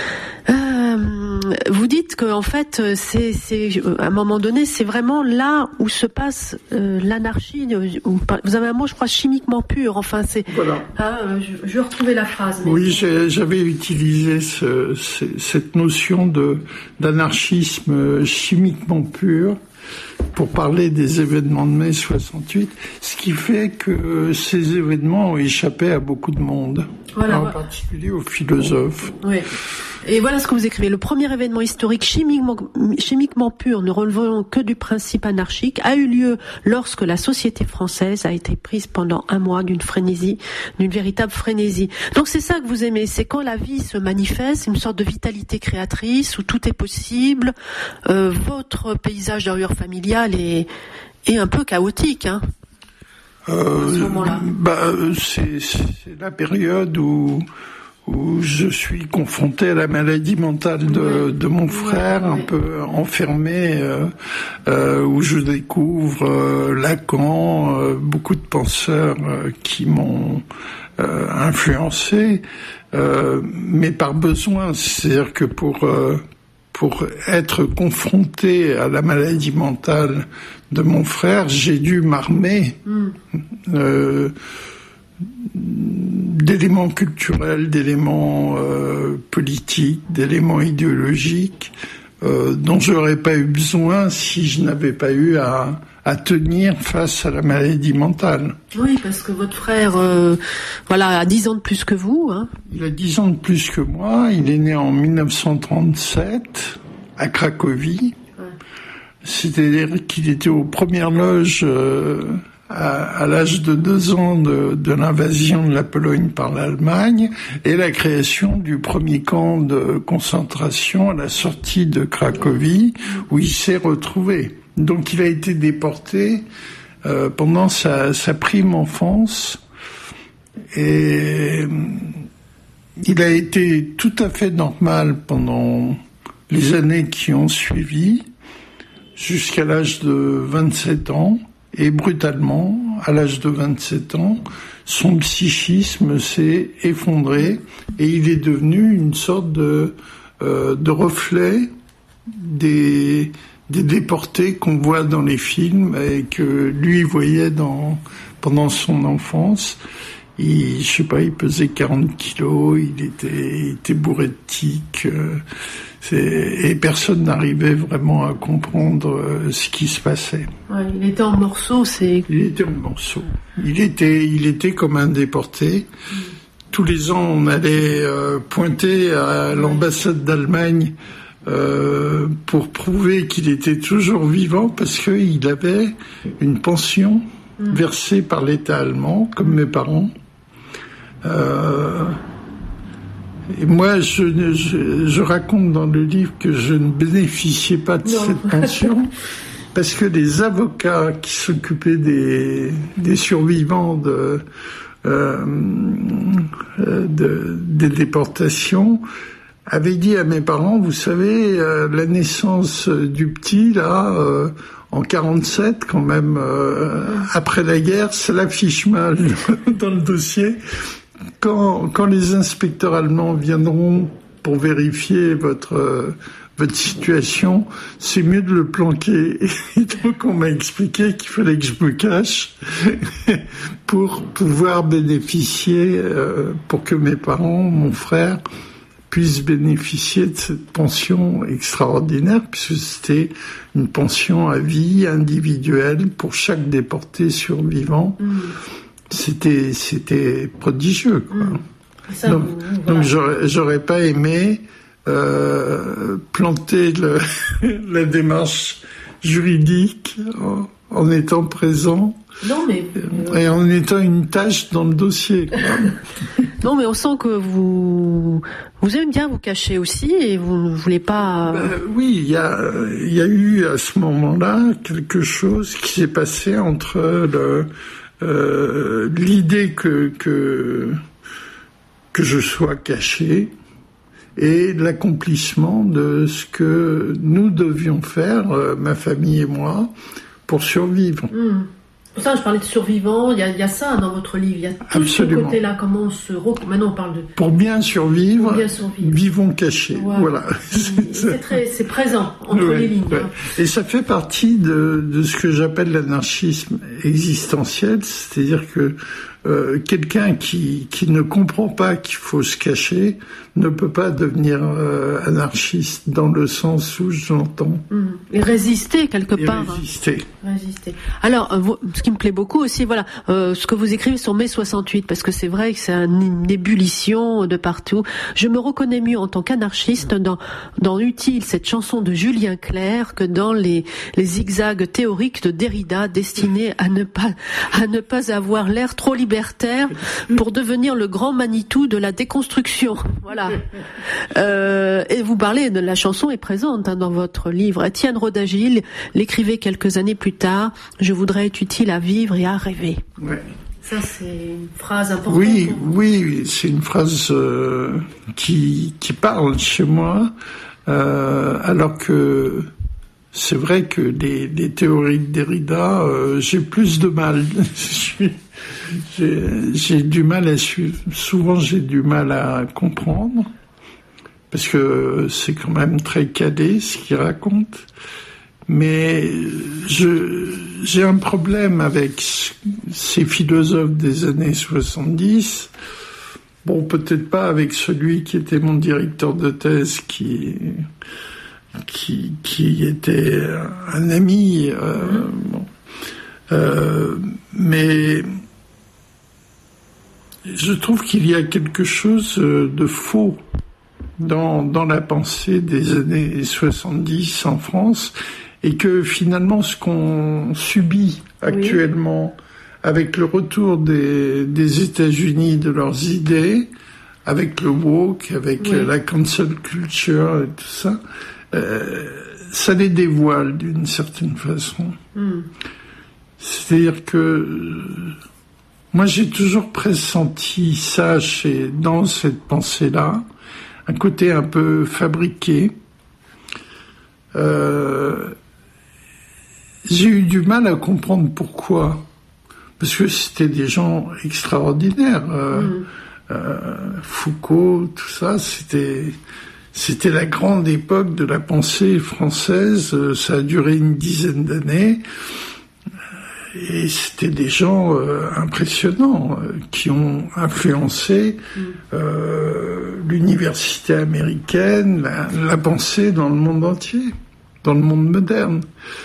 Speaker 8: Euh, vous dites que en fait, c'est, c'est à un moment donné, c'est vraiment là où se passe euh, l'anarchie. Où, vous avez un mot, je crois, chimiquement pur. Enfin, c'est.
Speaker 7: Voilà.
Speaker 8: Ah, je, je vais retrouver la phrase. Mais...
Speaker 7: Oui, j'ai, j'avais utilisé ce, ce, cette notion de d'anarchisme chimiquement pur pour parler des événements de mai soixante-huit, ce qui fait que ces événements ont échappé à beaucoup de monde, voilà, en voilà. particulier aux philosophes.
Speaker 8: Oui. Et voilà ce que vous écrivez. Le premier événement historique chimiquement, chimiquement pur, ne relevant que du principe anarchique, a eu lieu lorsque la société française a été prise pendant un mois d'une frénésie, d'une véritable frénésie. Donc c'est ça que vous aimez, c'est quand la vie se manifeste, une sorte de vitalité créatrice où tout est possible. Euh, votre paysage d'ailleurs familial est, est un peu chaotique, hein.
Speaker 7: Euh, à ce moment-là. Bah, c'est, c'est la période où où je suis confronté à la maladie mentale de, de mon frère, ouais, ouais. un peu enfermé, euh, euh, où je découvre euh, Lacan, euh, beaucoup de penseurs euh, qui m'ont euh, influencé, euh, mais par besoin. C'est-à-dire que pour euh, pour être confronté à la maladie mentale de mon frère, j'ai dû m'armer. Mm. Euh, d'éléments culturels, d'éléments euh, politiques, d'éléments idéologiques euh, dont j'aurais pas eu besoin si je n'avais pas eu à, à tenir face à la maladie mentale.
Speaker 8: Oui, parce que votre frère, euh, voilà, a dix ans de plus que vous. Hein.
Speaker 7: Il a dix ans de plus que moi. Il est né en dix-neuf cent trente-sept à Cracovie. Ouais. C'est-à-dire qu'il était aux premières loges. Euh, À, à l'âge de deux ans de, de l'invasion de la Pologne par l'Allemagne et la création du premier camp de concentration à la sortie de Cracovie où il s'est retrouvé. Donc il a été déporté euh, pendant sa, sa prime enfance et il a été tout à fait normal pendant les années qui ont suivi jusqu'à l'âge de vingt-sept ans. Et brutalement, à l'âge de vingt-sept ans, son psychisme s'est effondré et il est devenu une sorte de, euh, de reflet des, des déportés qu'on voit dans les films et que lui voyait dans, pendant son enfance. Il, je sais pas, il pesait quarante kilos, il était, il était bourré de tics, euh, c'est, et personne n'arrivait vraiment à comprendre euh, ce qui se passait.
Speaker 8: Ouais, il était en morceaux, c'est...
Speaker 7: Il était en morceaux. Il était, il était comme un déporté. Mmh. Tous les ans, on allait euh, pointer à l'ambassade d'Allemagne euh, pour prouver qu'il était toujours vivant parce qu'il avait une pension mmh. versée par l'État allemand, comme mes parents. Euh, et moi, je, je, je raconte dans le livre que je ne bénéficiais pas de non. cette pension parce que les avocats qui s'occupaient des, des survivants de, euh, de, des déportations avaient dit à mes parents, vous savez, euh, la naissance du petit, là, euh, en quarante-sept, quand même, euh, après la guerre, ça l'affiche mal dans le dossier. Quand, quand les inspecteurs allemands viendront pour vérifier votre, euh, votre situation, c'est mieux de le planquer. Et donc, on m'a expliqué qu'il fallait que je me cache pour pouvoir bénéficier, euh, pour que mes parents, mon frère, puissent bénéficier de cette pension extraordinaire, puisque c'était une pension à vie individuelle pour chaque déporté survivant. Mmh. C'était, c'était prodigieux, quoi. Mmh. Ça, donc, voilà. donc j'aurais, j'aurais pas aimé euh, planter le, la démarche juridique en, en étant présent.
Speaker 8: Non, mais...
Speaker 7: Euh... Et en étant une tâche dans le dossier.
Speaker 8: Non, mais on sent que vous, vous aimez bien vous cacher aussi et vous ne voulez pas...
Speaker 7: Ben, oui, il y a, il y a eu à ce moment-là quelque chose qui s'est passé entre le, euh, l'idée que, que, que je sois caché et l'accomplissement de ce que nous devions faire, euh, ma famille et moi, pour survivre.
Speaker 8: Mmh. Pour ça, je parlais de survivants, il y a, il y a ça dans votre livre, il y a tout
Speaker 7: Absolument.
Speaker 8: Ce côté-là, comment on se... Maintenant, on parle de...
Speaker 7: Pour bien survivre,
Speaker 8: Pour bien survivre.
Speaker 7: Vivons cachés,
Speaker 8: ouais.
Speaker 7: Voilà.
Speaker 8: C'est, très, c'est présent, entre
Speaker 7: ouais,
Speaker 8: les lignes.
Speaker 7: Ouais.
Speaker 8: Hein.
Speaker 7: Et ça fait partie de, de ce que j'appelle l'anarchisme existentiel, c'est-à-dire que euh, quelqu'un qui, qui ne comprend pas qu'il faut se cacher ne peut pas devenir euh, anarchiste dans le sens où je l'entends.
Speaker 8: Mmh. Et résister quelque
Speaker 7: Et
Speaker 8: part.
Speaker 7: Résister.
Speaker 8: Hein. Résister. Alors, euh, vous, ce qui me plaît beaucoup aussi, voilà, euh, ce que vous écrivez sur mai soixante-huit, parce que c'est vrai que c'est une ébullition de partout. Je me reconnais mieux en tant qu'anarchiste dans, dans Utile, cette chanson de Julien Clerc, que dans les, les zigzags théoriques de Derrida, destinés à ne pas, à ne pas avoir l'air trop libertaire pour devenir le grand Manitou de la déconstruction. Voilà. Euh, et vous parlez de la chanson est présente hein, dans votre livre. Étienne Rodagil l'écrivait quelques années plus tard. Je voudrais être utile à vivre et à rêver.
Speaker 7: Ouais.
Speaker 8: Ça, c'est une phrase importante.
Speaker 7: Oui, oui, c'est une phrase euh, qui, qui parle chez moi, euh, alors que c'est vrai que les, les théories de Derrida, euh, j'ai plus de mal. j'ai, j'ai du mal à suivre. Souvent, j'ai du mal à comprendre, parce que c'est quand même très cadé ce qu'il raconte. Mais je, j'ai un problème avec ces philosophes des années soixante-dix. Bon, peut-être pas avec celui qui était mon directeur de thèse, qui, qui, qui était un ami. Euh, bon. euh, mais je trouve qu'il y a quelque chose de faux dans, dans la pensée des années soixante-dix en France. Et que finalement, ce qu'on subit actuellement, oui, avec le retour des, des États-Unis de leurs idées, avec le woke, avec oui, la cancel culture et tout ça, euh, ça les dévoile d'une certaine façon. Mm. C'est-à-dire que euh, moi, j'ai toujours pressenti ça chez, dans cette pensée-là, un côté un peu fabriqué. Euh, J'ai eu du mal à comprendre pourquoi. Parce que c'était des gens extraordinaires. Euh, mmh. euh, Foucault, tout ça, c'était, c'était la grande époque de la pensée française. Ça a duré une dizaine d'années. Et c'était des gens euh, impressionnants euh, qui ont influencé mmh. euh, l'université américaine, la, la pensée dans le monde entier, dans le monde moderne.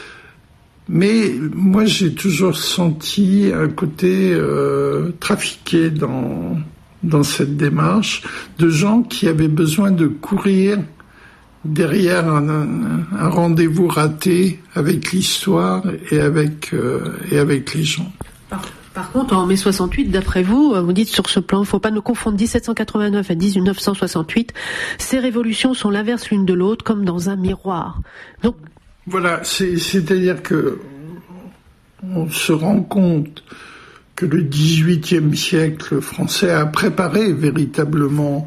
Speaker 7: Mais moi, j'ai toujours senti un côté euh, trafiqué dans, dans cette démarche, de gens qui avaient besoin de courir derrière un, un, un rendez-vous raté avec l'histoire et avec, euh, et avec les gens.
Speaker 8: Par, par contre, en mai soixante-huit, d'après vous, vous dites sur ce plan, il ne faut pas nous confondre dix-sept cent quatre-vingt-neuf à dix-neuf cent soixante-huit, ces révolutions sont l'inverse l'une de l'autre, comme dans un miroir. Donc,
Speaker 7: Voilà, c'est, c'est-à-dire que on se rend compte que le dix-huitième siècle français a préparé véritablement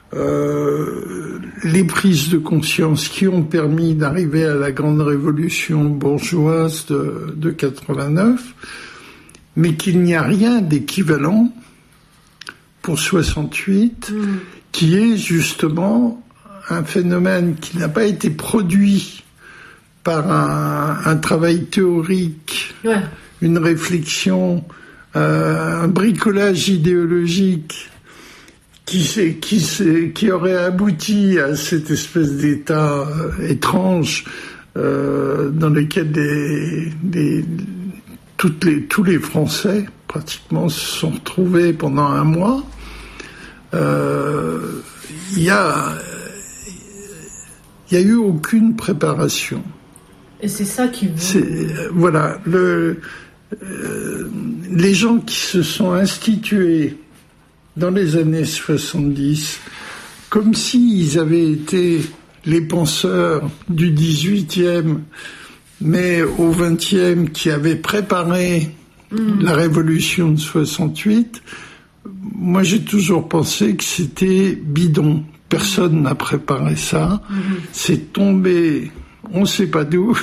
Speaker 7: euh, les prises de conscience qui ont permis d'arriver à la grande révolution bourgeoise de, de quatre-vingt-neuf, mais qu'il n'y a rien d'équivalent pour soixante-huit, mmh. qui est justement un phénomène qui n'a pas été produit par un, un travail théorique, ouais. une réflexion, euh, un bricolage idéologique qui, qui, qui aurait abouti à cette espèce d'état euh, étrange euh, dans lequel des, des, toutes les, tous les Français pratiquement se sont retrouvés pendant un mois. Euh, il y a, il y a eu aucune préparation.
Speaker 8: Et c'est ça qui vous...
Speaker 7: C'est, euh, voilà, le, euh, les gens qui se sont institués dans les années soixante-dix, comme s'ils avaient été les penseurs du dix-huitième, mais au vingtième, qui avaient préparé mmh. la révolution de soixante-huit, moi j'ai toujours pensé que c'était bidon. Personne n'a préparé ça. Mmh. C'est tombé, on ne sait pas d'où.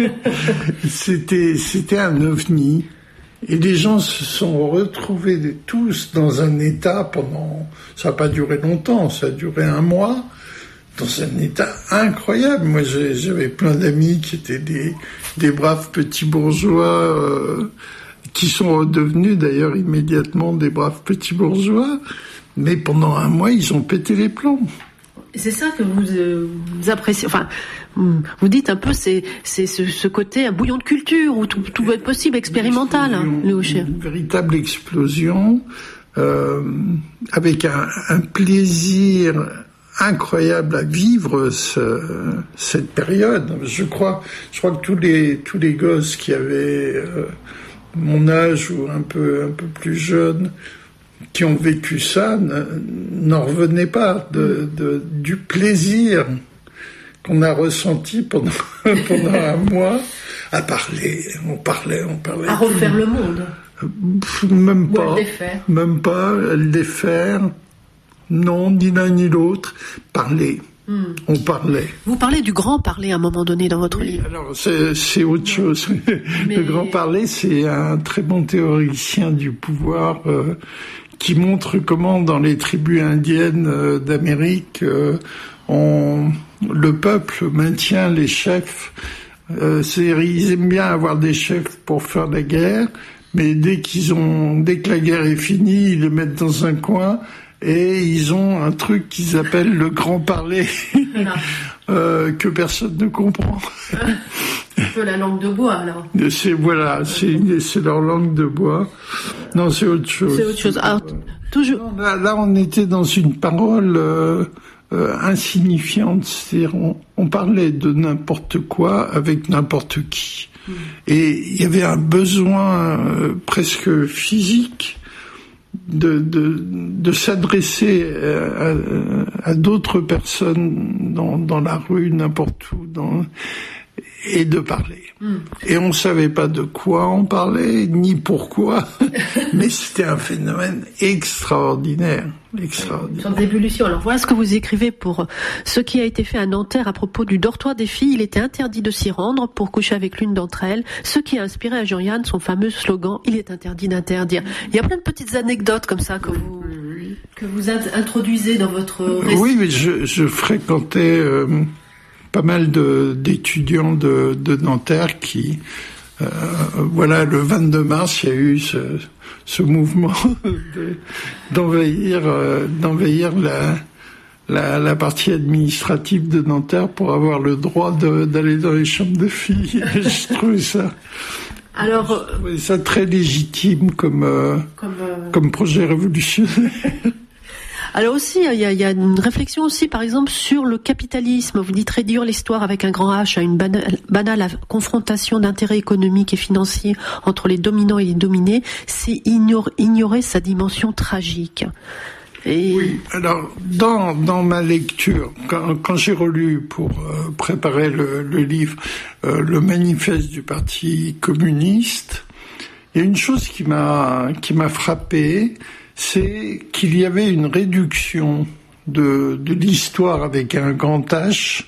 Speaker 7: c'était, c'était un ovni. Et les gens se sont retrouvés tous dans un état pendant... Ça n'a pas duré longtemps, ça a duré un mois, dans un état incroyable. Moi, j'ai, j'avais plein d'amis qui étaient des, des braves petits bourgeois, euh, qui sont redevenus d'ailleurs immédiatement des braves petits bourgeois. Mais pendant un mois, ils ont pété les plombs.
Speaker 8: C'est ça que vous, euh, vous appréciez. Enfin, vous dites un peu, c'est, c'est ce, ce côté un bouillon de culture où tout, tout va être possible, expérimental. Hein, Léo Scheer.
Speaker 7: Une véritable explosion, euh, avec un, un plaisir incroyable à vivre ce, cette période. Je crois, je crois que tous les tous les gosses qui avaient euh, mon âge ou un peu un peu plus jeunes, qui ont vécu ça, n'en revenaient pas de, de, du plaisir qu'on a ressenti pendant, pendant un mois à parler. On parlait, on parlait.
Speaker 8: À refaire le monde.
Speaker 7: Même pas.
Speaker 8: Ou à le défaire.
Speaker 7: Même pas, à le défaire. Non, ni l'un ni l'autre. Parler. Hmm. On parlait.
Speaker 8: Vous parlez du grand parler à un moment donné dans votre
Speaker 7: oui,
Speaker 8: livre.
Speaker 7: Alors c'est, c'est autre chose. Mais... Le grand parler, c'est un très bon théoricien du pouvoir euh, qui montre comment dans les tribus indiennes euh, d'Amérique, euh, on, le peuple maintient les chefs. Euh, c'est, ils aiment bien avoir des chefs pour faire la guerre, mais dès qu'ils ont, dès que la guerre est finie, ils les mettent dans un coin. Et ils ont un truc qu'ils appellent le grand parler, euh, que personne ne comprend.
Speaker 8: Un peu la langue de bois, alors.
Speaker 7: C'est, voilà, c'est, c'est leur langue de bois. Non, c'est autre chose.
Speaker 8: C'est autre chose. Alors, toujours.
Speaker 7: Non, là, là, on était dans une parole euh, euh, insignifiante. C'est-à-dire, on, on parlait de n'importe quoi avec n'importe qui. Mmh. Et il y avait un besoin euh, presque physique De, de, de s'adresser à, à, à d'autres personnes dans, dans la rue, n'importe où, dans, et de parler. Mm. Et on savait pas de quoi on parlait, ni pourquoi, mais c'était un phénomène extraordinaire. Extraordinaire.
Speaker 8: Une sorte d'évolution. Alors voilà ce que vous écrivez pour ce qui a été fait à Nanterre à propos du dortoir des filles. Il était interdit de s'y rendre pour coucher avec l'une d'entre elles, ce qui a inspiré à Jean-Yann son fameux slogan « Il est interdit d'interdire ». Il y a plein de petites anecdotes comme ça que vous, que vous introduisez dans votre récit.
Speaker 7: Oui, mais je, je fréquentais euh, pas mal de, d'étudiants de, de Nanterre qui... Euh, voilà, le vingt-deux mars, il y a eu ce, ce mouvement de, d'envahir, euh, d'envahir la, la, la partie administrative de Nanterre pour avoir le droit de, d'aller dans les chambres de filles. Je trouvais ça,
Speaker 8: Alors,
Speaker 7: je trouvais ça très légitime comme, euh, comme, euh... comme projet révolutionnaire.
Speaker 8: Alors aussi, il y, a, il y a une réflexion aussi, par exemple, sur le capitalisme. Vous dites réduire l'histoire avec un grand H à une banale, banale confrontation d'intérêts économiques et financiers entre les dominants et les dominés, c'est ignorer, ignorer sa dimension tragique. Et...
Speaker 7: Oui, alors dans dans ma lecture, quand, quand j'ai relu pour euh, préparer le, le livre euh, le manifeste du Parti communiste, il y a une chose qui m'a qui m'a frappé. C'est qu'il y avait une réduction de, de l'histoire avec un grand H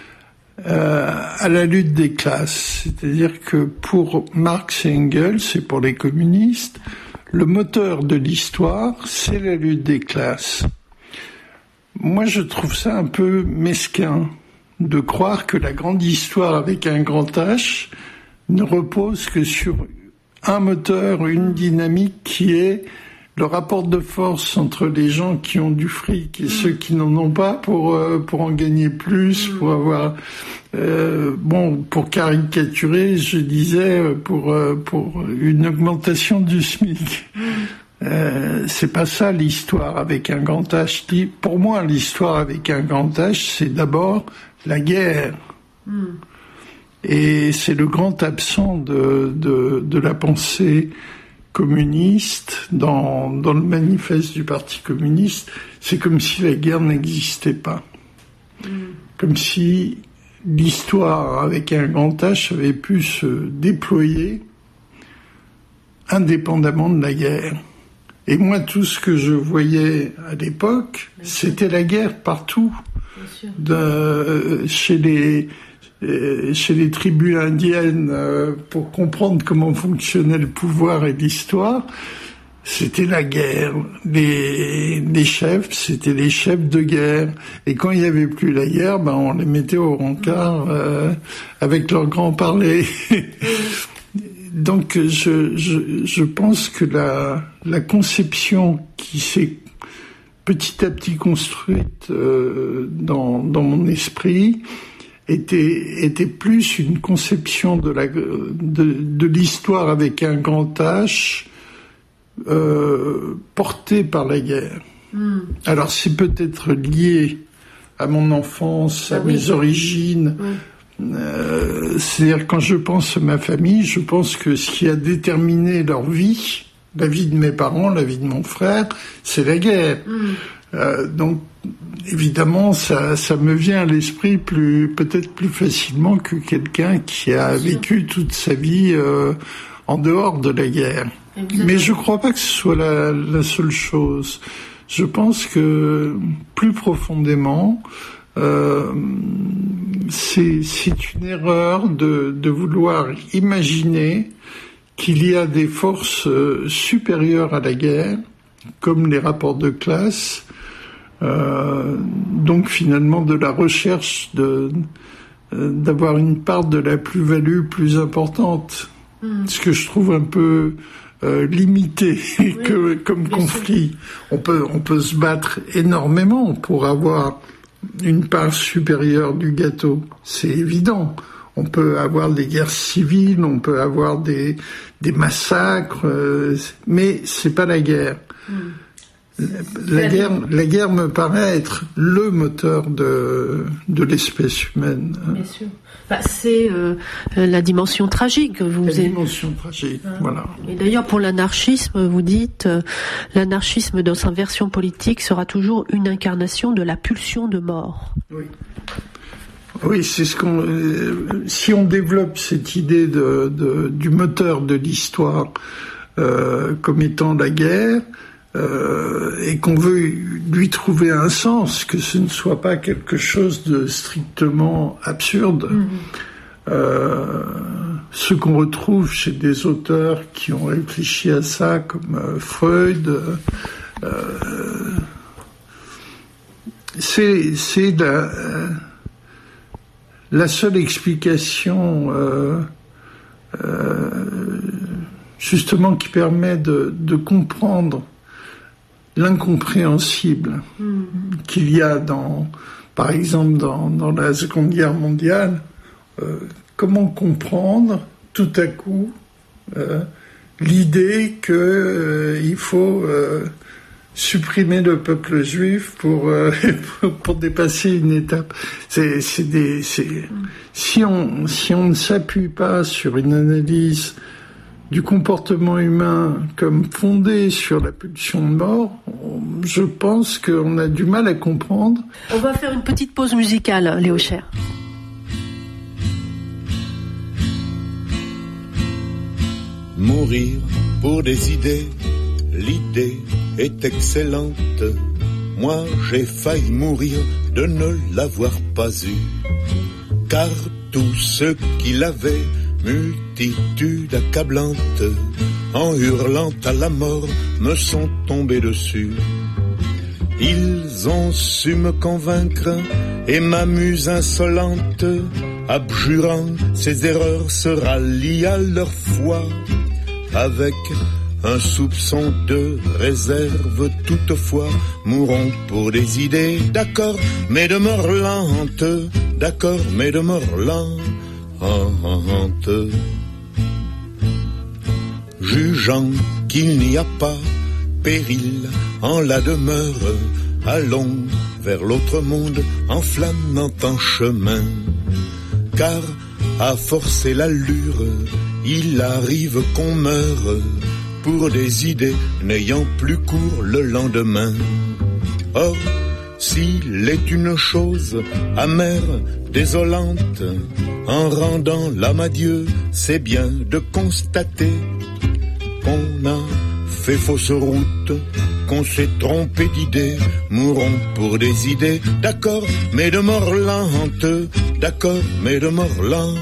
Speaker 7: euh, à la lutte des classes. C'est-à-dire que pour Marx et Engels et pour les communistes, le moteur de l'histoire, c'est la lutte des classes. Moi, je trouve ça un peu mesquin de croire que la grande histoire avec un grand H ne repose que sur un moteur, une dynamique qui est le rapport de force entre les gens qui ont du fric et ceux qui n'en ont pas pour euh, pour en gagner plus, pour avoir euh, bon pour caricaturer, je disais pour euh, pour une augmentation du SMIC. Euh, c'est pas ça l'histoire avec un grand H. Pour moi, l'histoire avec un grand H, c'est d'abord la guerre. et c'est le grand absent de, de, de la pensée communiste dans, dans le manifeste du Parti communiste. C'est comme si la guerre n'existait pas. Mmh. Comme si l'histoire avec un grand H avait pu se déployer indépendamment de la guerre. Et moi, tout ce que je voyais à l'époque, c'était la guerre partout. De, chez les chez les tribus indiennes, euh, pour comprendre comment fonctionnait le pouvoir et l'histoire, c'était la guerre. Les, les chefs, c'était les chefs de guerre. Et quand il n'y avait plus la guerre, ben on les mettait au rencard euh, avec leur grand parler. Donc je, je, je pense que la, la conception qui s'est petit à petit construite euh, dans, dans mon esprit était, était plus une conception de, la, de, de l'histoire avec un grand H euh, portée par la guerre. Mm. Alors c'est peut-être lié à mon enfance, à ah, mes oui. origines. Mm. Euh, c'est-à-dire quand je pense à ma famille, je pense que ce qui a déterminé leur vie, la vie de mes parents, la vie de mon frère, c'est la guerre. Mm. Euh, donc, évidemment, ça, ça me vient à l'esprit plus, peut-être plus facilement que quelqu'un qui a Bien vécu sûr. toute sa vie euh, en dehors de la guerre. Exactement. Mais je crois pas que ce soit la, la seule chose. Je pense que plus profondément, euh, c'est, c'est une erreur de, de vouloir imaginer qu'il y a des forces euh, supérieures à la guerre, comme les rapports de classe, euh, donc finalement de la recherche de, euh, d'avoir une part de la plus-value plus importante, mmh. ce que je trouve un peu euh, limité oui, que, comme conflit. Sûr. On peut, on peut se battre énormément pour avoir une part supérieure du gâteau, c'est évident. On peut avoir des guerres civiles, on peut avoir des, des massacres, euh, mais c'est pas la guerre. Mmh. La, la, guerre, la guerre me paraît être le moteur de, de l'espèce humaine.
Speaker 8: Bien sûr. Bah, c'est euh, la dimension tragique. Vous
Speaker 7: la
Speaker 8: avez...
Speaker 7: dimension tragique, ah. voilà.
Speaker 8: Et d'ailleurs, pour l'anarchisme, vous dites, euh, l'anarchisme dans sa version politique sera toujours une incarnation de la pulsion de mort.
Speaker 7: Oui. Oui, c'est ce qu'on. Euh, si on développe cette idée de, de du moteur de l'histoire euh, comme étant la guerre, euh, et qu'on veut lui trouver un sens, que ce ne soit pas quelque chose de strictement absurde, mmh. euh, ce qu'on retrouve chez des auteurs qui ont réfléchi à ça, comme euh, Freud, euh, c'est c'est la. Euh, La seule explication, euh, euh, justement, qui permet de, de comprendre l'incompréhensible mmh. qu'il y a dans, par exemple, dans, dans la Seconde Guerre mondiale, euh, comment comprendre tout à coup euh, l'idée que euh, il faut euh, supprimer le peuple juif pour euh, pour dépasser une étape. C'est c'est des c'est mm. si on si on ne s'appuie pas sur une analyse du comportement humain comme fondée sur la pulsion de mort, on, je pense qu'on a du mal à comprendre.
Speaker 8: On va faire une petite pause musicale, Léo Cher.
Speaker 10: Mourir pour des idées, l'idée est excellente. Moi j'ai failli mourir de ne l'avoir pas eu, car tous ceux qui l'avaient, multitude accablante, en hurlant à la mort, me sont tombés dessus. Ils ont su me convaincre et ma muse insolente, abjurant ses erreurs, se rallie à leur foi, avec un soupçon de réserve toutefois. Mourons pour des idées, d'accord, mais de mort lente, d'accord, mais de mort lente. Jugeant qu'il n'y a pas péril en la demeure, allons vers l'autre monde, enflammant en chemin, car à forcer l'allure, il arrive qu'on meure pour des idées n'ayant plus cours le lendemain. Or, s'il est une chose amère, désolante, en rendant l'âme à Dieu, c'est bien de constater qu'on a fait fausse route, qu'on s'est trompé d'idées, mourons pour des idées, d'accord, mais de mort lente, d'accord, mais de mort lente.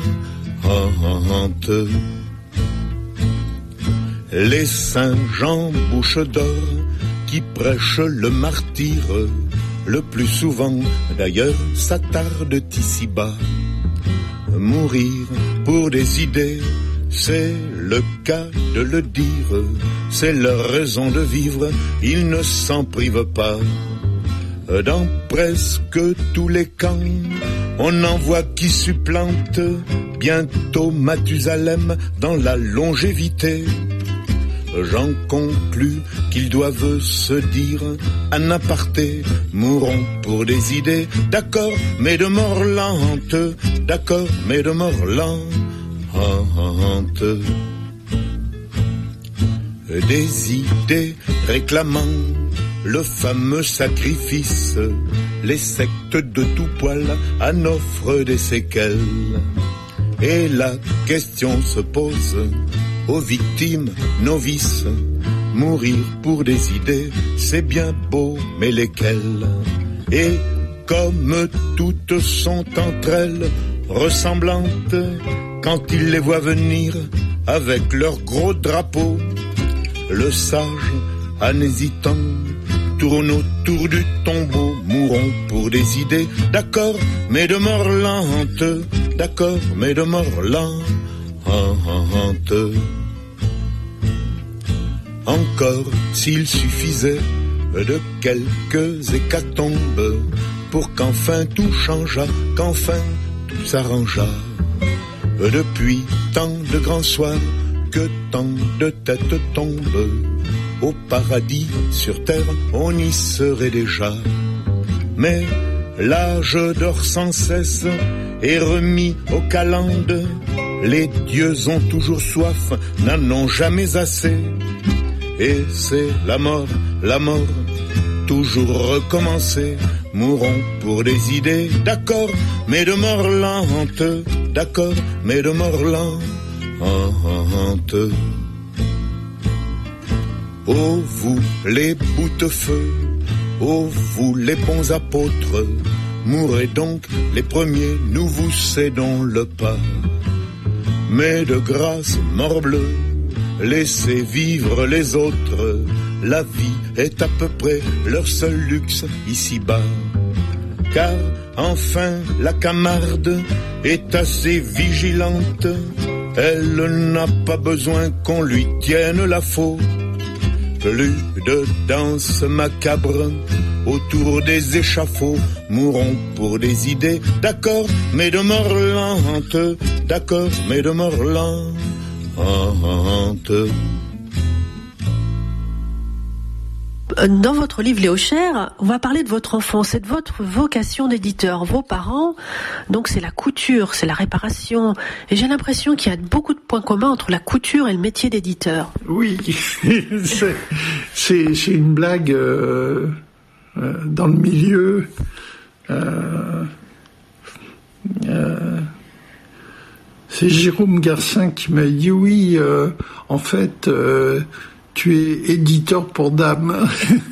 Speaker 10: Les saints Jean bouche d'or qui prêchent le martyre, le plus souvent d'ailleurs s'attardent ici-bas. Mourir pour des idées, c'est le cas de le dire, c'est leur raison de vivre, ils ne s'en privent pas. Dans presque tous les camps, on en voit qui supplantent bientôt Mathusalem dans la longévité. J'en conclus qu'ils doivent se dire en aparté, mourons pour des idées, d'accord, mais de mort lente, d'accord, mais de mort lente. Des idées réclamant le fameux sacrifice, les sectes de tout poil en offrent des séquelles. Et la question se pose aux victimes novices, mourir pour des idées, c'est bien beau, mais lesquelles? Et comme toutes sont entre elles ressemblantes, quand il les voit venir avec leur gros drapeau, le sage, en hésitant, tourne autour du tombeau. Mourons pour des idées, d'accord, mais de mort lente, d'accord, mais de mort lente. Encore s'il suffisait de quelques hécatombes pour qu'enfin tout changeât, qu'enfin tout s'arrangeât. Depuis tant de grands soirs que tant de têtes tombent, au paradis sur terre on y serait déjà. Mais l'âge dort sans cesse et remis aux calendes, les dieux ont toujours soif, n'en ont jamais assez. Et c'est la mort, la mort, toujours recommencer. Mourons pour des idées, d'accord, mais de mort lente, d'accord, mais de mort lente. Oh vous les boutefeux, oh vous les bons apôtres, mourrez donc les premiers, nous vous cédons le pas. Mais de grâce, morbleu, laissez vivre les autres, la vie est à peu près leur seul luxe ici-bas. Car enfin la Camarde est assez vigilante, elle n'a pas besoin qu'on lui tienne la faute. Plus de danse macabre autour des échafauds, mourons pour des idées, d'accord, mais de mort lente, d'accord, mais de mort lente.
Speaker 6: Dans votre livre Léo Cher, on va parler de votre enfance et de votre vocation d'éditeur. Vos parents, donc c'est la couture, c'est la réparation. Et j'ai l'impression qu'il y a beaucoup de points communs entre la couture et le métier d'éditeur.
Speaker 7: Oui, c'est, c'est, c'est une blague euh, euh, dans le milieu. Euh, euh, c'est Jérôme Garcin qui m'a dit oui, euh, en fait... Euh, tu es éditeur pour dames.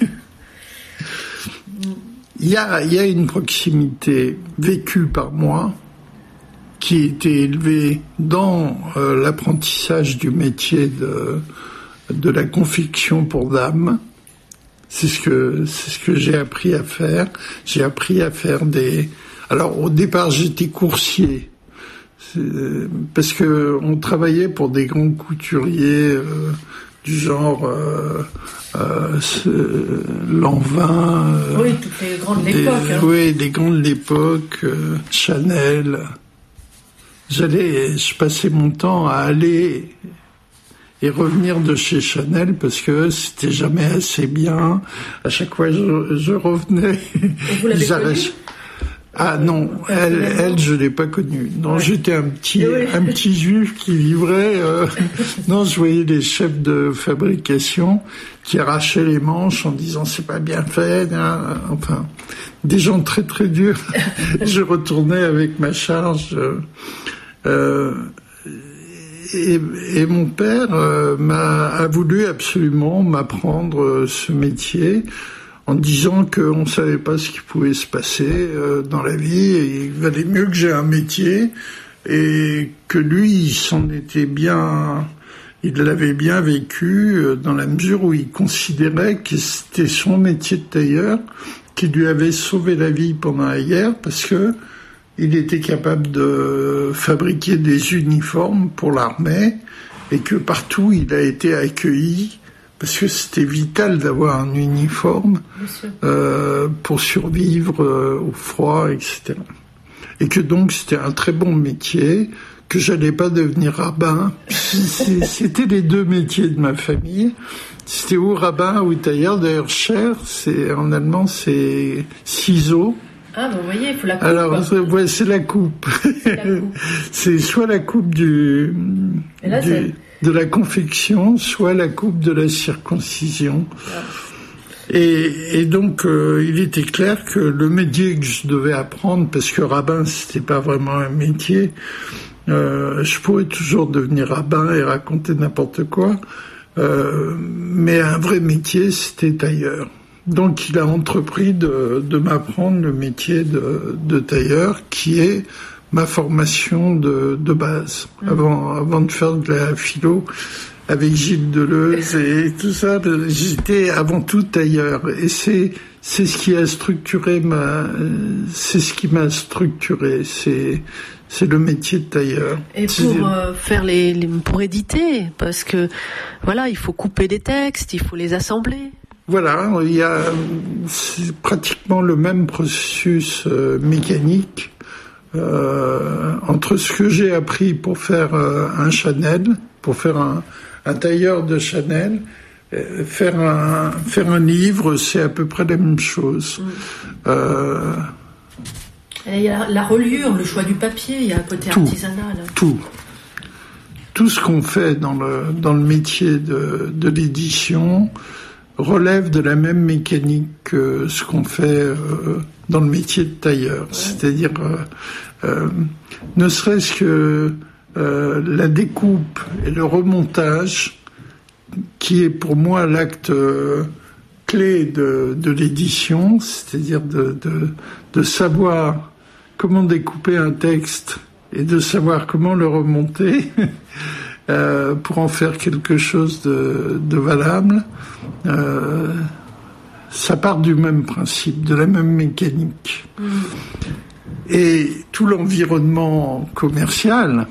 Speaker 7: il, y a, il y a une proximité vécue par moi qui a été élevée dans euh, l'apprentissage du métier de, de la confection pour dames. C'est ce que, c'est ce que j'ai appris à faire. J'ai appris à faire des... Alors au départ j'étais coursier. C'est, parce que on travaillait pour des grands couturiers... Euh, du genre euh, euh, Lanvin. Euh,
Speaker 6: oui, toutes les grandes de l'époque.
Speaker 7: Des,
Speaker 6: hein.
Speaker 7: Oui, des grandes de l'époque, euh, Chanel. J'allais, je passais mon temps à aller et revenir de chez Chanel parce que c'était jamais assez bien. À chaque fois, je, je revenais.
Speaker 6: Et vous l'avez connu ?
Speaker 7: Ah non, elle, elle, je l'ai pas connue. Non, ouais. J'étais un petit, oui. un petit juif qui livrait. Euh, non, je voyais les chefs de fabrication qui arrachaient les manches en disant c'est pas bien fait. Hein. Enfin, des gens très très durs. Je retournais avec ma charge. Euh, et, et mon père euh, m'a a voulu absolument m'apprendre ce métier, en disant qu'on ne savait pas ce qui pouvait se passer euh, dans la vie, et il valait mieux que j'ai un métier, et que lui, il s'en était bien, il l'avait bien vécu, euh, dans la mesure où il considérait que c'était son métier de tailleur qui lui avait sauvé la vie pendant la guerre, parce que il était capable de fabriquer des uniformes pour l'armée, et que partout il a été accueilli, parce que c'était vital d'avoir un uniforme euh, pour survivre euh, au froid, et cetera. Et que donc c'était un très bon métier, que j'allais pas devenir rabbin. C'était les deux métiers de ma famille. C'était ou rabbin ou tailleur. D'ailleurs, Scher, c'est en allemand, c'est ciseaux.
Speaker 8: Ah, vous voyez, il faut la coupe.
Speaker 7: Alors, c'est, ouais, c'est la coupe. C'est, la coupe. C'est soit la coupe du, et là, du c'est... de la confection, soit la coupe de la circoncision. Ah. Et, et donc, euh, il était clair que le métier que je devais apprendre, parce que rabbin, c'était pas vraiment un métier, euh, je pourrais toujours devenir rabbin et raconter n'importe quoi, euh, mais un vrai métier, c'était tailleur. Donc, il a entrepris de, de m'apprendre le métier de, de tailleur, qui est ma formation de, de base. Mmh. Avant, avant de faire de la philo avec Gilles Deleuze et tout ça, j'étais avant tout tailleur. Et c'est, c'est ce qui a structuré ma, c'est ce qui m'a structuré. C'est, c'est le métier de tailleur.
Speaker 8: Et pour euh, faire les, les, pour éditer, parce que voilà, il faut couper des textes, il faut les assembler.
Speaker 7: Voilà, il y a c'est pratiquement le même processus euh, mécanique euh, entre ce que j'ai appris pour faire euh, un Chanel, pour faire un, un tailleur de Chanel, euh, faire un faire un livre, c'est à peu près la même chose. Mmh. Euh,
Speaker 8: Et il y a la reliure, le choix du papier, il y a un côté
Speaker 7: tout,
Speaker 8: artisanal.
Speaker 7: Tout. Tout ce qu'on fait dans le dans le métier de, de l'édition relève de la même mécanique que ce qu'on fait euh, dans le métier de tailleur. Ouais. C'est-à-dire, euh, euh, ne serait-ce que euh, la découpe et le remontage, qui est pour moi l'acte euh, clé de, de l'édition, c'est-à-dire de, de, de savoir comment découper un texte et de savoir comment le remonter euh, pour en faire quelque chose de, de valable. Euh, ça part du même principe, de la même mécanique. Mmh. Et tout l'environnement commercial,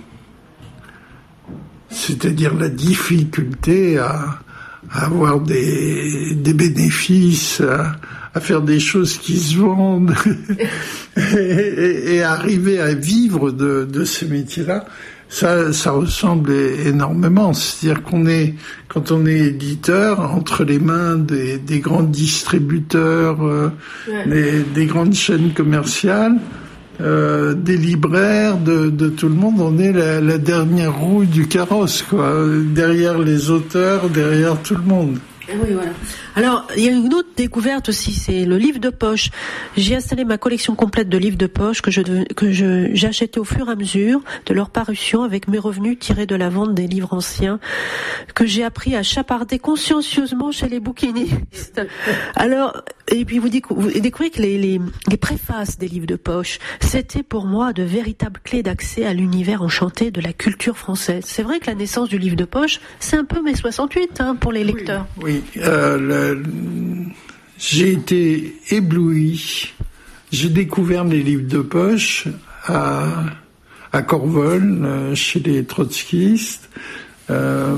Speaker 7: c'est-à-dire la difficulté à, à avoir des, des bénéfices, à, à faire des choses qui se vendent et, et, et arriver à vivre de, de ce métier-là, ça, ça ressemble énormément. C'est-à-dire qu'on est, quand on est éditeur, entre les mains des, des grands distributeurs, euh, ouais. les, des grandes chaînes commerciales, euh, des libraires, de, de tout le monde, on est la, la dernière roue du carrosse, quoi. Derrière les auteurs, derrière tout le monde.
Speaker 8: Oui, voilà. Alors, il y a une autre découverte aussi, c'est le livre de poche. J'ai installé ma collection complète de livres de poche que je que je j'ai acheté au fur et à mesure de leur parution avec mes revenus tirés de la vente des livres anciens que j'ai appris à chaparder consciencieusement chez les bouquinistes. Alors, et puis vous, décou- vous découvrez que les, les les préfaces des livres de poche, c'était pour moi de véritables clés d'accès à l'univers enchanté de la culture française. C'est vrai que la naissance du livre de poche, c'est un peu mai soixante-huit hein, pour les lecteurs.
Speaker 7: Oui, oui. Euh, le... J'ai été ébloui. J'ai découvert les livres de poche à, à Corvol, euh, chez les trotskistes. Euh,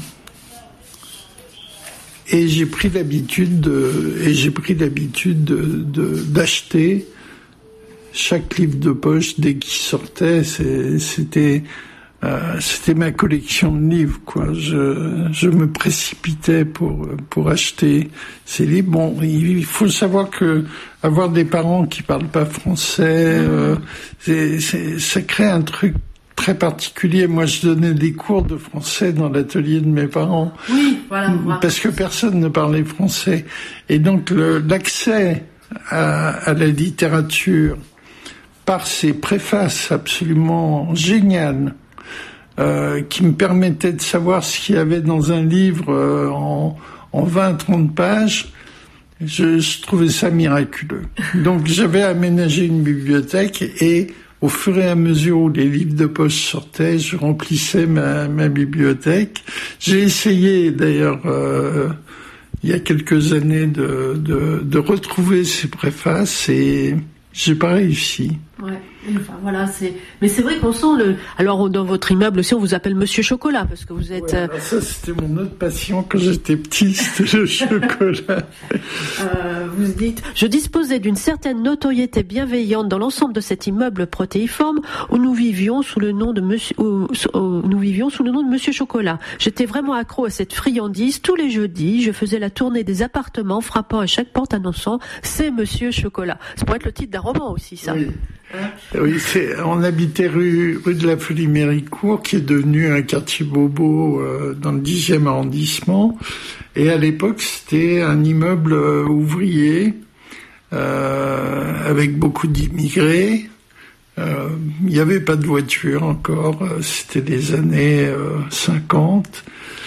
Speaker 7: et j'ai pris l'habitude de, et j'ai pris l'habitude de, de, d'acheter chaque livre de poche dès qu'il sortait. C'est, c'était Euh, c'était ma collection de livres, quoi. Je, je me précipitais pour pour acheter ces livres. Bon, il faut savoir que avoir des parents qui parlent pas français, euh, c'est, c'est, ça crée un truc très particulier. Moi, je donnais des cours de français dans l'atelier de mes parents.
Speaker 8: Oui, voilà. voilà.
Speaker 7: Parce que personne ne parlait français, et donc le, l'accès à, à la littérature par ces préfaces absolument géniales. Euh, qui me permettait de savoir ce qu'il y avait dans un livre euh, en, en vingt à trente pages, je, je trouvais ça miraculeux. Donc j'avais aménagé une bibliothèque et au fur et à mesure où les livres de poche sortaient, je remplissais ma, ma bibliothèque. J'ai essayé d'ailleurs euh, il y a quelques années de, de, de retrouver ces préfaces et j'ai pas réussi.
Speaker 8: Ouais. Enfin, voilà, c'est. Mais c'est vrai qu'on sent le. Alors dans votre immeuble aussi, on vous appelle Monsieur Chocolat parce que vous êtes.
Speaker 7: Ouais, alors ça, c'était mon autre passion quand j'étais petit, c'était le chocolat.
Speaker 8: Euh, vous dites. Je disposais d'une certaine notoriété bienveillante dans l'ensemble de cet immeuble protéiforme où nous vivions sous le nom de Monsieur. Où, où nous vivions sous le nom de Monsieur Chocolat. J'étais vraiment accro à cette friandise. Tous les jeudis, je faisais la tournée des appartements, frappant à chaque porte annonçant c'est Monsieur Chocolat. Ça pourrait être le titre d'un roman aussi, ça.
Speaker 7: Oui. Oui, c'est, on habitait rue, rue de la Folie-Méricourt, qui est devenu un quartier bobo euh, dans le dixième arrondissement. Et à l'époque, c'était un immeuble euh, ouvrier euh, avec beaucoup d'immigrés. Euh, il n'y avait pas de voiture encore. C'était les années euh, cinquante.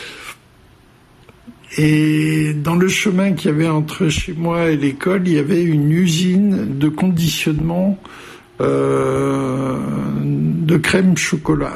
Speaker 7: Et dans le chemin qu'il y avait entre chez moi et l'école, il y avait une usine de conditionnement Euh, de crème chocolat.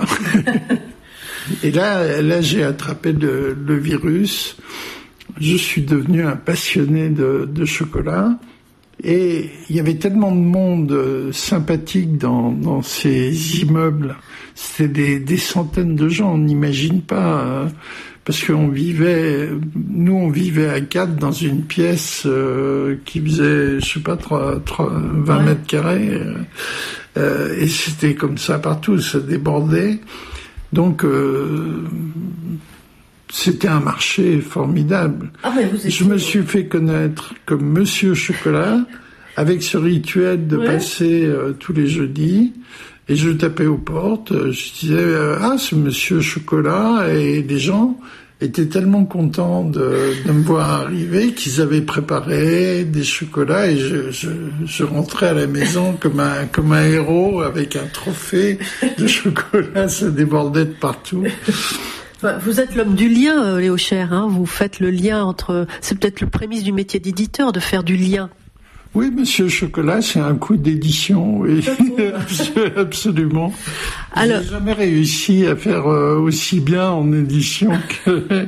Speaker 7: Et là, là, j'ai attrapé le, le virus. Je suis devenu un passionné de, de chocolat. Et il y avait tellement de monde sympathique dans, dans ces immeubles. C'était des, des centaines de gens, on n'imagine pas. Hein. Parce qu'on vivait, nous on vivait à quatre dans une pièce euh, qui faisait, je sais pas, trois, trois, vingt ouais. mètres carrés, euh, et c'était comme ça partout, ça débordait. Donc euh, c'était un marché formidable.
Speaker 8: Ah, mais vous êtes...
Speaker 7: Je me suis fait connaître comme Monsieur Chocolat, avec ce rituel de ouais. passer euh, tous les jeudis. Et je tapais aux portes, je disais euh, « Ah, c'est Monsieur Chocolat » et les gens étaient tellement contents de, de me voir arriver qu'ils avaient préparé des chocolats et je, je, je rentrais à la maison comme un, comme un héros avec un trophée de chocolat, ça débordait de partout.
Speaker 8: Vous êtes l'homme du lien, Léo Cher, hein, vous faites le lien entre... C'est peut-être le prémisse du métier d'éditeur, de faire du lien.
Speaker 7: Oui, Monsieur Chocolat, c'est un coup d'édition, oui, absolument. Alors, j'ai jamais réussi à faire aussi bien en édition que.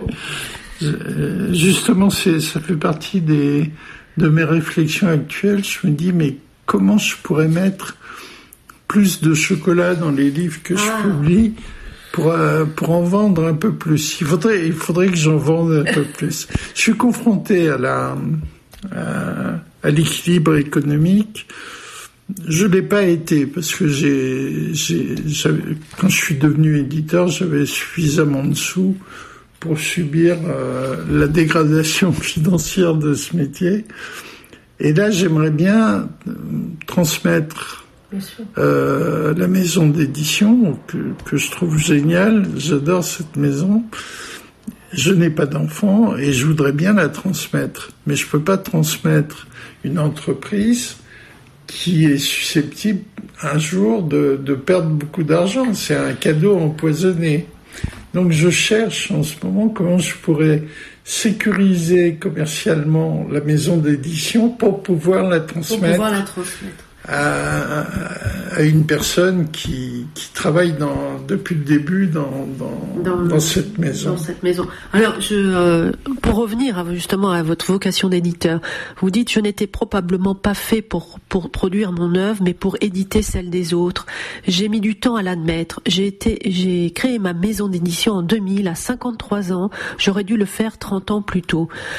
Speaker 7: Justement, c'est, ça fait partie des de mes réflexions actuelles. Je me dis, mais comment je pourrais mettre plus de chocolat dans les livres que je ah. publie pour pour en vendre un peu plus. Il faudrait il faudrait que j'en vende un peu plus. Je suis confronté à la à, à l'équilibre économique. Je l'ai pas été parce que j'ai, j'ai, quand je suis devenu éditeur, j'avais suffisamment de sous pour subir euh, la dégradation financière de ce métier. Et là, j'aimerais bien euh, transmettre euh, la maison d'édition que, que je trouve géniale. J'adore cette maison. Je n'ai pas d'enfant et je voudrais bien la transmettre, mais je peux pas transmettre une entreprise qui est susceptible un jour de, de perdre beaucoup d'argent. C'est un cadeau empoisonné. Donc je cherche en ce moment comment je pourrais sécuriser commercialement la maison d'édition pour pouvoir la transmettre, pour pouvoir la transmettre. À, à une personne qui, qui travaille dans, depuis le début dans, dans, dans, dans cette maison.
Speaker 8: Dans cette maison. Alors, je, euh, pour revenir à, justement à votre vocation d'éditeur, vous dites je n'étais probablement pas fait pour, pour produire mon œuvre, mais pour éditer celle des autres. J'ai mis du temps à l'admettre. J'ai été, j'ai créé ma maison d'édition en deux mille à cinquante-trois ans. J'aurais dû le faire trente ans plus tôt.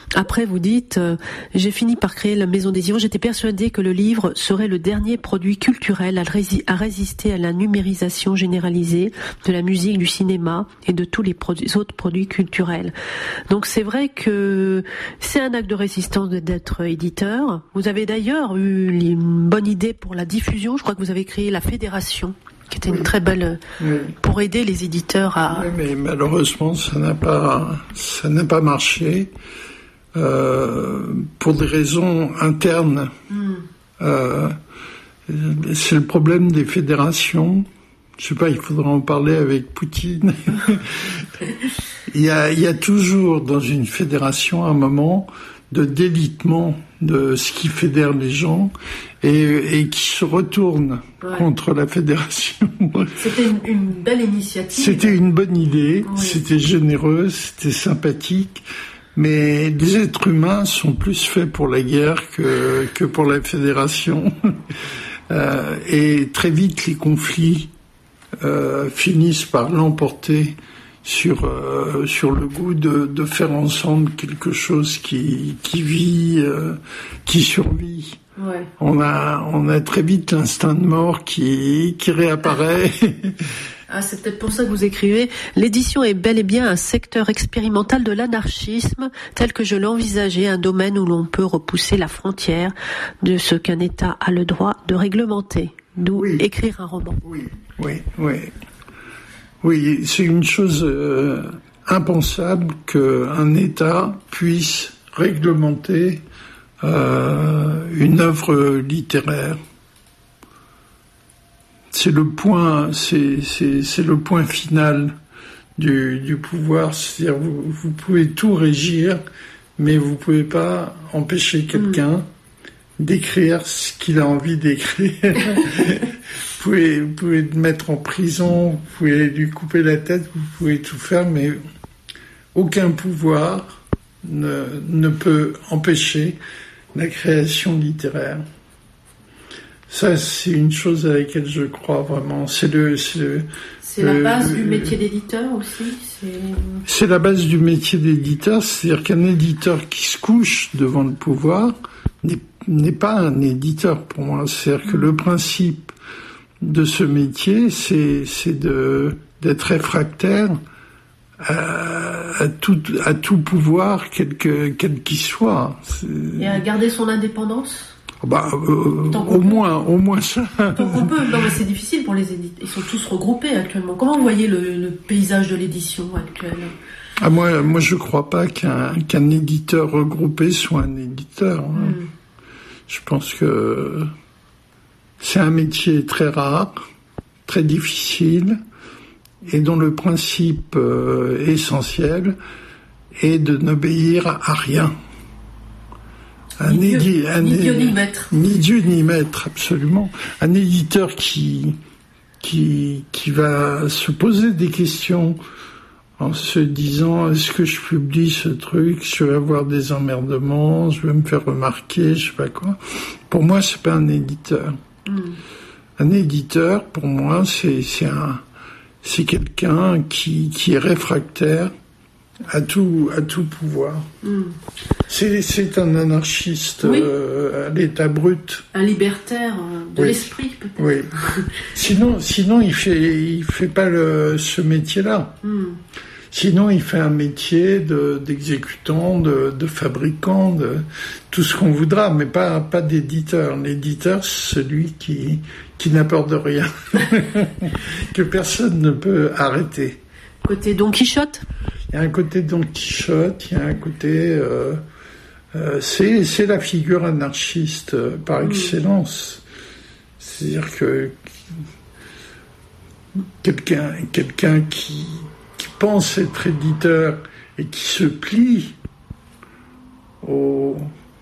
Speaker 8: Après, vous dites, euh, j'ai fini par créer la maison des Ivans. J'étais persuadée que le livre serait le dernier produit culturel à, rési- à résister à la numérisation généralisée de la musique, du cinéma et de tous les produits, autres produits culturels. Donc c'est vrai que c'est un acte de résistance de, d'être éditeur. Vous avez d'ailleurs eu une bonne idée pour la diffusion. Je crois que vous avez créé la fédération, qui était oui. une très belle oui. pour aider les éditeurs à.
Speaker 7: Oui, mais malheureusement, ça n'a pas, ça n'a pas marché. Euh, pour des raisons internes. Mm. Euh, c'est le problème des fédérations. Je sais pas, il faudra en parler avec Poutine. il, y a, il y a toujours dans une fédération un moment de délitement de ce qui fédère les gens et, et qui se retourne ouais. contre la fédération.
Speaker 8: C'était une, une belle initiative.
Speaker 7: C'était une bonne idée, oui. c'était généreux, c'était sympathique. Mais les êtres humains sont plus faits pour la guerre que, que pour la fédération. euh, et très vite, les conflits euh, finissent par l'emporter sur, euh, sur le goût de, de faire ensemble quelque chose qui, qui vit, euh, qui survit. Ouais. On a, on a très vite l'instinct de mort qui, qui réapparaît.
Speaker 8: Ah, c'est peut-être pour ça que vous écrivez. L'édition est bel et bien un secteur expérimental de l'anarchisme, tel que je l'envisageais, un domaine où l'on peut repousser la frontière de ce qu'un État a le droit de réglementer. D'où oui. écrire un roman.
Speaker 7: Oui, oui, oui. Oui, c'est une chose euh, impensable qu'un État puisse réglementer euh, une œuvre littéraire. C'est le point, c'est, c'est, c'est le point final du, du pouvoir. C'est-à-dire, vous, vous pouvez tout régir, mais vous pouvez pas empêcher quelqu'un mmh. d'écrire ce qu'il a envie d'écrire. vous pouvez, vous pouvez le mettre en prison, vous pouvez lui couper la tête, vous pouvez tout faire, mais aucun pouvoir ne, ne peut empêcher la création littéraire. Ça, c'est une chose à laquelle je crois vraiment. C'est le, c'est le,
Speaker 8: c'est la base le, du métier d'éditeur aussi. C'est...
Speaker 7: c'est la base du métier d'éditeur, c'est-à-dire qu'un éditeur qui se couche devant le pouvoir n'est, n'est pas un éditeur pour moi. C'est-à-dire que le principe de ce métier, c'est, c'est de, d'être réfractaire à, à tout, à tout pouvoir, quel que, quel qu'il soit. C'est...
Speaker 8: Et à garder son indépendance.
Speaker 7: Bah, euh, au moins, au moins ça.
Speaker 8: Tant qu'on peut. Non, mais c'est difficile pour les éditeurs. Ils sont tous regroupés actuellement. Comment vous voyez le, le paysage de l'édition actuelle ?
Speaker 7: Ah, moi, moi, je crois pas qu'un, qu'un éditeur regroupé soit un éditeur. Hein. Mm. Je pense que c'est un métier très rare, très difficile, et dont le principe euh, essentiel est de n'obéir à rien. Un
Speaker 8: ni,
Speaker 7: édi-
Speaker 8: Dieu,
Speaker 7: un
Speaker 8: ni
Speaker 7: é-
Speaker 8: Dieu ni maître.
Speaker 7: Ni Dieu ni maître, absolument. Un éditeur qui, qui, qui va se poser des questions en se disant, est-ce que je publie ce truc, je vais avoir des emmerdements, je vais me faire remarquer, je sais pas quoi. Pour moi, c'est pas un éditeur. Mm. Un éditeur, pour moi, c'est, c'est un, c'est quelqu'un qui, qui est réfractaire à tout, à tout pouvoir. Mm. C'est, c'est un anarchiste oui. euh, à l'état brut.
Speaker 8: Un libertaire de oui. l'esprit, peut-être.
Speaker 7: Oui. Sinon, sinon il fait, il fait pas le, ce métier-là. Mm. Sinon, il fait un métier de, d'exécutant, de, de fabricant, de tout ce qu'on voudra, mais pas, pas d'éditeur. L'éditeur, c'est celui qui, qui n'a peur de rien, que personne ne peut arrêter.
Speaker 8: Côté Don Quichotte.
Speaker 7: Il y a un côté Don Quichotte, il y a un côté... Euh, euh, c'est, c'est la figure anarchiste euh, par excellence. C'est-à-dire que quelqu'un, quelqu'un qui, qui pense être éditeur et qui se plie aux,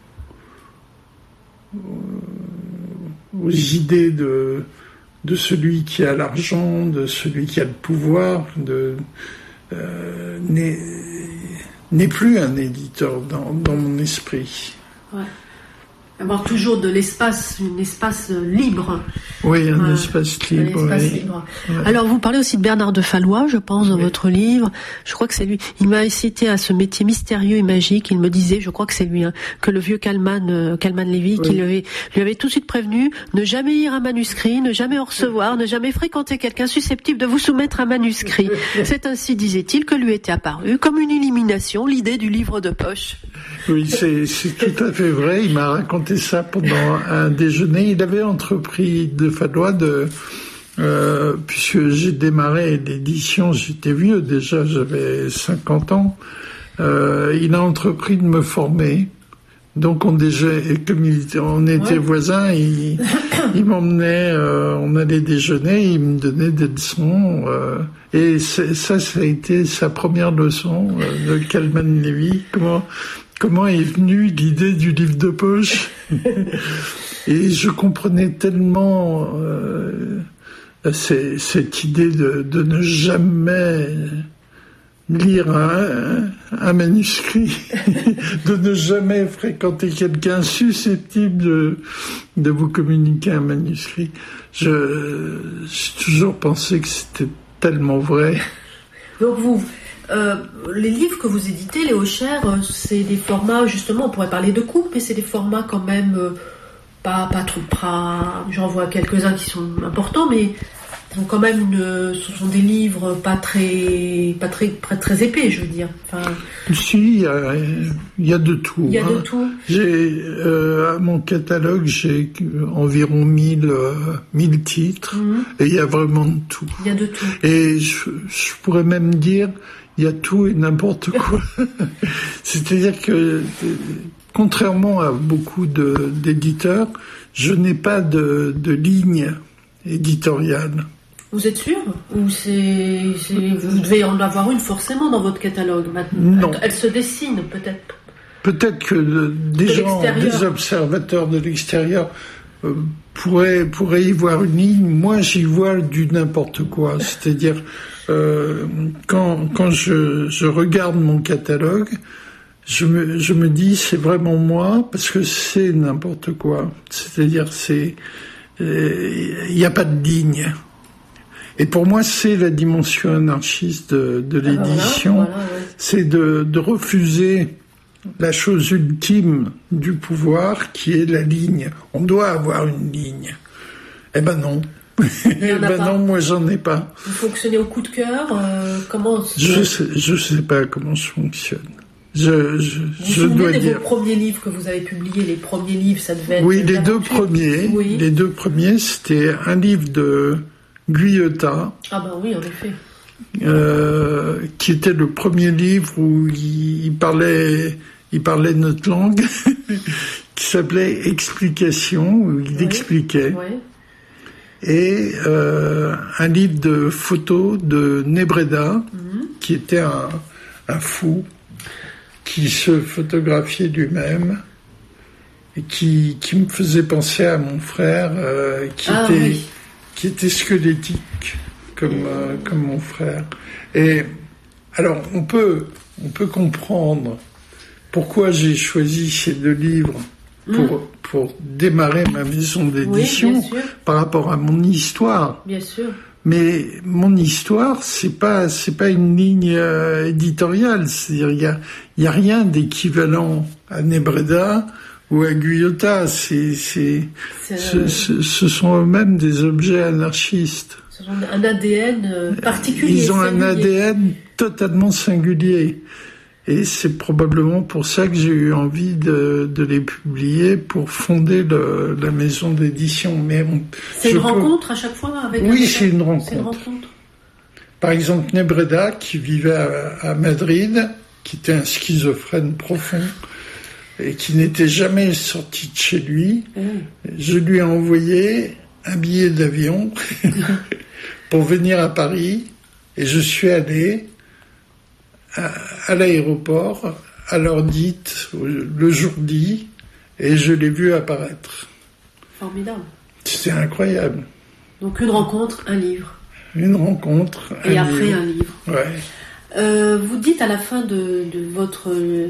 Speaker 7: aux idées de, de celui qui a l'argent, de celui qui a le pouvoir, de... Euh, n'est, n'est plus un éditeur dans, dans mon esprit.
Speaker 8: Ouais. Avoir toujours de l'espace, un espace libre.
Speaker 7: Oui, un
Speaker 8: ouais.
Speaker 7: espace libre.
Speaker 8: Un espace
Speaker 7: oui.
Speaker 8: libre.
Speaker 7: Ouais.
Speaker 8: Alors, vous parlez aussi de Bernard de Fallois, je pense, dans oui. votre livre. Je crois que c'est lui. Il m'a incité à ce métier mystérieux et magique. Il me disait, je crois que c'est lui, hein, que le vieux Kalman, euh, Kalman Levy, oui. qui lui avait, lui avait tout de suite prévenu, ne jamais lire un manuscrit, ne jamais en recevoir, ne jamais fréquenter quelqu'un susceptible de vous soumettre un manuscrit. C'est ainsi, disait-il, que lui était apparu, comme une illumination, l'idée du livre de poche.
Speaker 7: Oui, c'est, c'est tout à fait vrai. Il m'a raconté ça pendant un déjeuner. Il avait entrepris de Fallois de, euh, puisque j'ai démarré l'édition, j'étais vieux déjà, j'avais cinquante ans. Euh, il a entrepris de me former. Donc on déjà, et comme il, on était ouais. voisins, il, il m'emmenait, euh, on allait déjeuner, il me donnait des leçons. Euh, et ça, ça a été sa première leçon euh, de Kalman Levy. Comment Comment est venue l'idée du livre de poche? Et je comprenais tellement euh, c'est, cette idée de, de ne jamais lire un, un manuscrit, de ne jamais fréquenter quelqu'un susceptible de, de vous communiquer un manuscrit. Je, j'ai toujours pensé que c'était tellement vrai.
Speaker 8: Donc vous... Euh, les livres que vous éditez, les Hochères, c'est des formats, justement, on pourrait parler de coupe, mais c'est des formats quand même euh, pas, pas trop, pas, j'en vois quelques-uns qui sont importants, mais sont quand même une, ce sont des livres pas très, pas très, très, très épais, je veux dire. Enfin,
Speaker 7: si, il y a, il y a de tout.
Speaker 8: Il y a
Speaker 7: hein.
Speaker 8: de tout.
Speaker 7: J'ai, euh, à mon catalogue, j'ai environ mille, euh, mille titres, mm-hmm. et il y a vraiment de tout.
Speaker 8: Il y a de tout.
Speaker 7: Et je, je pourrais même dire, il y a tout et n'importe quoi. C'est-à-dire que, contrairement à beaucoup de, d'éditeurs, je n'ai pas de, de ligne éditoriale.
Speaker 8: Vous êtes sûr? Ou c'est, c'est, vous devez en avoir une forcément dans votre catalogue maintenant?
Speaker 7: Non.
Speaker 8: Elle, elle se dessine peut-être?
Speaker 7: Peut-être que le, des
Speaker 8: de
Speaker 7: gens, des observateurs de l'extérieur euh, pourraient, pourraient y voir une ligne. Moi, j'y vois du n'importe quoi. C'est-à-dire, euh, quand, quand je, je regarde mon catalogue, je me, je me dis, c'est vraiment moi, parce que c'est n'importe quoi. C'est-à-dire, c'est, il euh, n'y a pas de ligne. Et pour moi, c'est la dimension anarchiste de, de l'édition. Voilà, voilà, ouais. C'est de, de refuser la chose ultime du pouvoir, qui est la ligne. On doit avoir une ligne. Eh ben non. Eh ben non, moi j'en ai pas.
Speaker 8: Vous fonctionnez au coup de cœur. Euh, comment
Speaker 7: Je sais, je sais pas comment je fonctionne. Je, je,
Speaker 8: vous
Speaker 7: je
Speaker 8: vous
Speaker 7: dois
Speaker 8: de
Speaker 7: dire.
Speaker 8: Vos premiers livres que vous avez publiés, les premiers livres, ça devait être.
Speaker 7: Oui, les deux premiers. Oui. Les deux premiers, c'était un livre de Guyotat.
Speaker 8: Ah ben oui, en effet.
Speaker 7: Euh, qui était le premier livre où il, il parlait, il parlait notre langue, qui s'appelait Explication, où il oui. expliquait. Oui. Et euh, un livre de photos de Nebreda, mm-hmm. qui était un, un fou, qui se photographiait lui-même, et qui, qui me faisait penser à mon frère, euh, qui, ah, était, oui. qui était squelettique, comme, euh, comme mon frère. Et alors, on peut, on peut comprendre pourquoi j'ai choisi ces deux livres pour, mmh. pour démarrer ma maison d'édition, oui, par rapport à mon histoire.
Speaker 8: Bien sûr.
Speaker 7: Mais mon histoire, c'est pas, c'est pas une ligne euh, éditoriale. C'est-à-dire, il y a, il y a rien d'équivalent à Nebreda ou à Guyotat. C'est, c'est, c'est ce, ce, ce sont eux-mêmes des objets anarchistes.
Speaker 8: Ils ont un A D N particulier.
Speaker 7: Ils ont
Speaker 8: singulier.
Speaker 7: un A D N totalement singulier. Et c'est probablement pour ça que j'ai eu envie de, de les publier pour fonder le, la maison d'édition. Mais on,
Speaker 8: c'est une peux... rencontre à chaque fois avec
Speaker 7: Oui,
Speaker 8: un
Speaker 7: c'est une rencontre.
Speaker 8: C'est une rencontre.
Speaker 7: Par exemple, Nebreda, qui vivait à, à Madrid, qui était un schizophrène profond et qui n'était jamais sorti de chez lui, mmh. je lui ai envoyé un billet d'avion pour venir à Paris, et je suis allé à, à l'aéroport, à l'heure dite, le jour dit, et je l'ai vu apparaître.
Speaker 8: Formidable.
Speaker 7: C'était incroyable.
Speaker 8: Donc une rencontre, un livre.
Speaker 7: Une rencontre, un
Speaker 8: et après
Speaker 7: livre.
Speaker 8: un livre.
Speaker 7: Ouais.
Speaker 8: Euh, vous dites à la fin de, de votre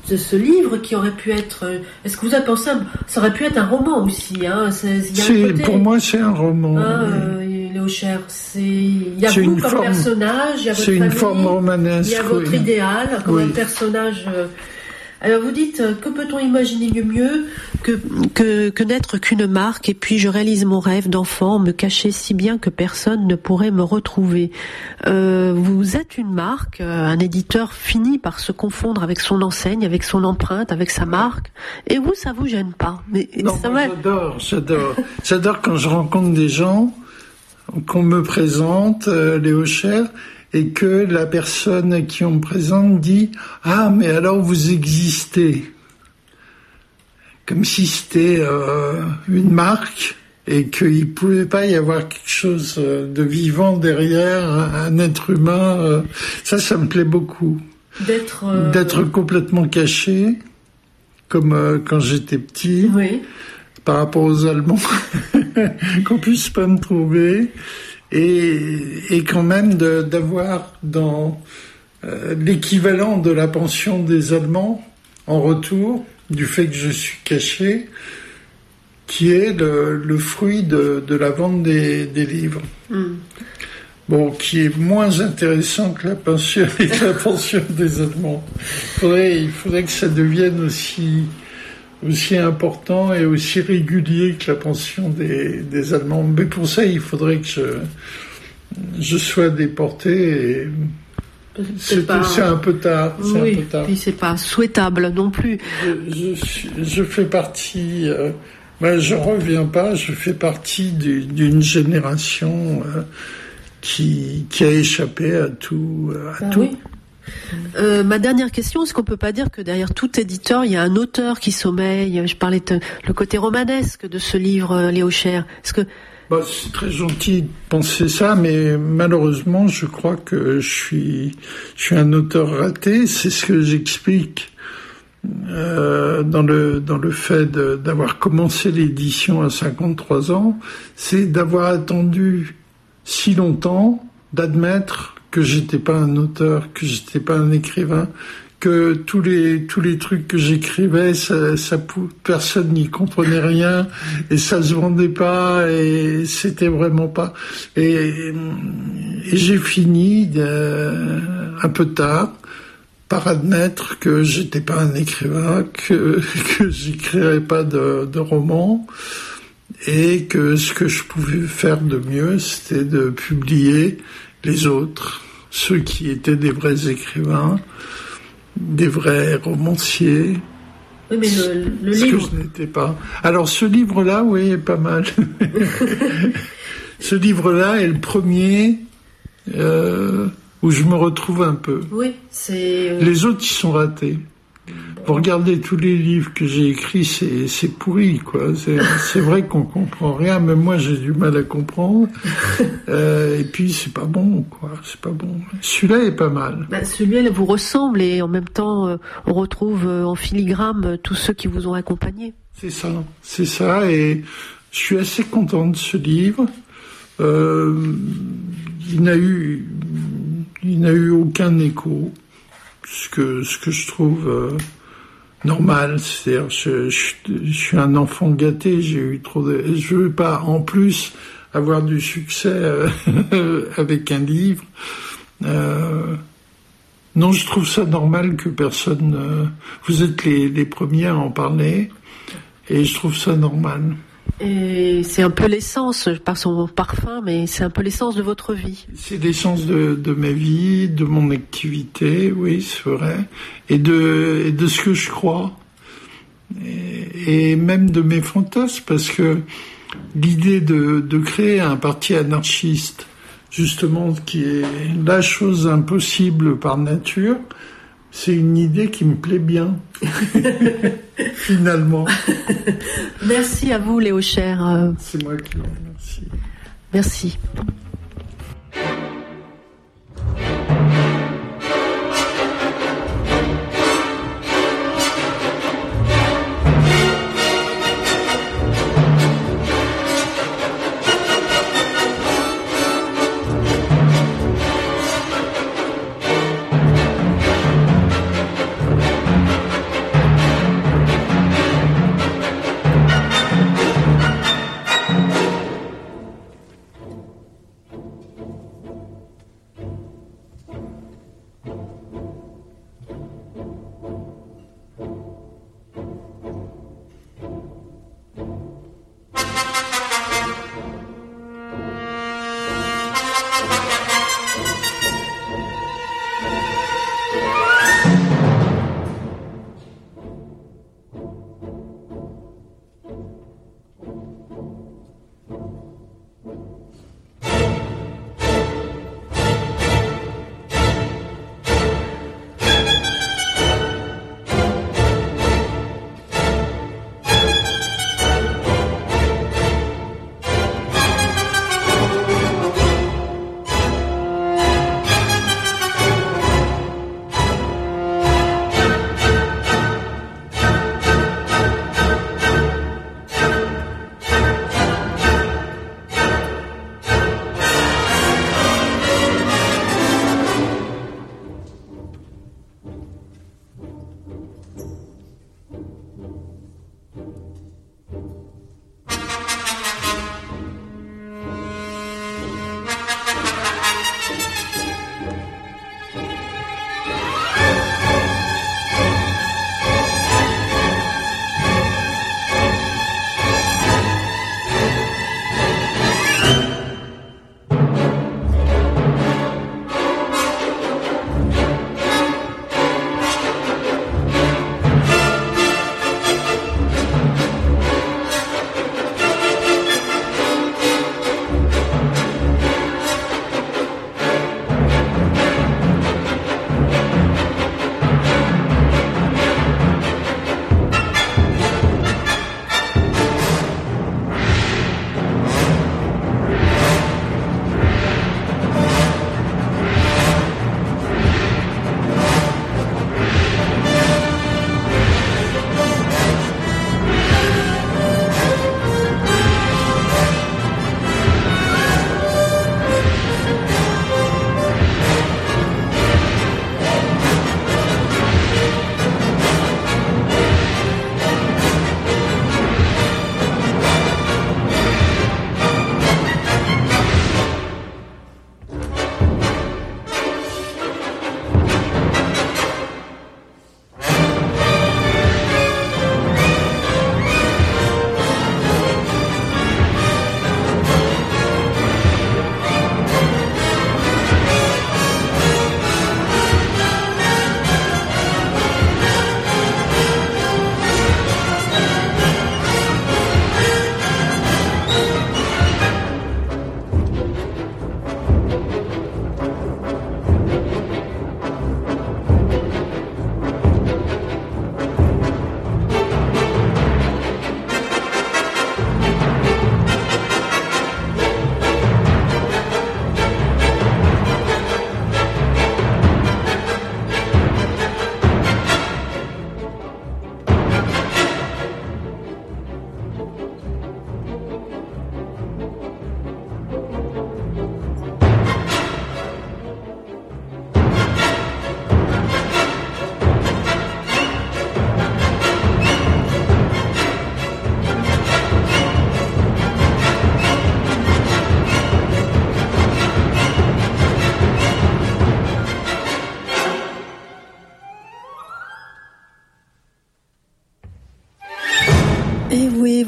Speaker 8: de ce livre qui aurait pu être. Est-ce que vous avez pensé, à, ça aurait pu être un roman aussi, hein, c'est, y a
Speaker 7: c'est,
Speaker 8: un côté,
Speaker 7: pour moi, c'est un roman.
Speaker 8: Hein, euh, Léo Cher, c'est il y a c'est vous comme forme, personnage, il y a votre
Speaker 7: c'est
Speaker 8: famille,
Speaker 7: une forme romanesque.
Speaker 8: Il y a votre
Speaker 7: oui.
Speaker 8: idéal comme
Speaker 7: oui.
Speaker 8: un personnage. Euh, Alors vous dites, que peut-on imaginer de mieux que, que, que n'être qu'une marque, et puis je réalise mon rêve d'enfant, me cacher si bien que personne ne pourrait me retrouver. Euh, vous êtes une marque, un éditeur finit par se confondre avec son enseigne, avec son empreinte, avec sa marque, et vous, ça vous gêne pas. Mais
Speaker 7: non,
Speaker 8: ça
Speaker 7: moi,
Speaker 8: va...
Speaker 7: j'adore, j'adore. J'adore quand je rencontre des gens, qu'on me présente, euh, Léo Cher, et que la personne qui on me présente dit « Ah, mais alors vous existez !» Comme si c'était euh, une marque et qu'il ne pouvait pas y avoir quelque chose de vivant derrière, un être humain. Euh, ça, ça me plaît beaucoup.
Speaker 8: D'être, euh...
Speaker 7: D'être complètement caché, comme euh, quand j'étais petit,
Speaker 8: oui.
Speaker 7: par rapport aux Allemands, qu'on puisse pas me trouver. Et, et quand même de, d'avoir dans euh, l'équivalent de la pension des Allemands en retour du fait que je suis caché, qui est le, le fruit de, de la vente des, des livres. Mm. Bon, qui est moins intéressant que la pension, que la pension des Allemands. Il faudrait, il faudrait que ça devienne aussi aussi important et aussi régulier que la pension des, des Allemands. Mais pour ça, il faudrait que je, je sois déporté. Et c'est, pas... c'est un peu tard. C'est
Speaker 8: oui,
Speaker 7: un peu tard.
Speaker 8: Puis c'est pas souhaitable non plus.
Speaker 7: Je, je, je fais partie. Euh, ben, je reviens pas. Je fais partie du, d'une génération euh, qui, qui a échappé à tout. À
Speaker 8: ah,
Speaker 7: tout.
Speaker 8: Oui. Euh, ma dernière question, est-ce qu'on peut pas dire que derrière tout éditeur, il y a un auteur qui sommeille? Je parlais de le côté romanesque de ce livre, Léo Cher. Est-ce que
Speaker 7: bah, c'est très gentil de penser ça, mais malheureusement, je crois que je suis, je suis un auteur raté. C'est ce que j'explique euh, dans le dans le fait de, d'avoir commencé l'édition à cinquante-trois ans, c'est d'avoir attendu si longtemps, d'admettre que j'étais pas un auteur, que j'étais pas un écrivain, que tous les tous les trucs que j'écrivais, ça, ça personne n'y comprenait rien et ça se vendait pas et c'était vraiment pas. Et, et j'ai fini de, un peu tard par admettre que j'étais pas un écrivain, que que j'écrirais pas de, de romans et que ce que je pouvais faire de mieux, c'était de publier les autres, ceux qui étaient des vrais écrivains, des vrais romanciers.
Speaker 8: Oui, mais le, le
Speaker 7: ce
Speaker 8: livre...
Speaker 7: que je n'étais pas. Alors ce livre-là, oui, est pas mal. Ce livre-là est le premier euh, où je me retrouve un peu.
Speaker 8: Oui, c'est... Euh...
Speaker 7: Les autres, ils sont ratés. Vous regardez tous les livres que j'ai écrits, c'est, c'est pourri, quoi. C'est, c'est vrai qu'on comprend rien, même moi j'ai du mal à comprendre. Euh, et puis c'est pas bon, quoi. C'est pas bon. Celui-là est pas mal.
Speaker 8: Bah, celui-là vous ressemble et en même temps, euh, on retrouve euh, en filigrane euh, tous ceux qui vous ont accompagné.
Speaker 7: C'est ça, c'est ça. Et je suis assez content de ce livre. Euh, il n'a eu, il n'a eu aucun écho. Ce que, ce que je trouve euh, normal, c'est-à-dire je, je, je suis un enfant gâté, j'ai eu trop de... Je veux pas, en plus, avoir du succès euh, avec un livre. Euh, non, je trouve ça normal que personne... Euh, vous êtes les, les premiers à en parler, et je trouve ça normal.
Speaker 8: Et c'est un peu l'essence, par son parfum, mais c'est un peu l'essence de votre vie.
Speaker 7: C'est l'essence de, de ma vie, de mon activité, oui, c'est vrai, et de, et de ce que je crois, et, et même de mes fantasmes, parce que l'idée de, de créer un parti anarchiste, justement, qui est la chose impossible par nature, c'est une idée qui me plaît bien, finalement.
Speaker 8: Merci à vous, Léo Cher.
Speaker 7: C'est moi qui vous remercie.
Speaker 8: Merci.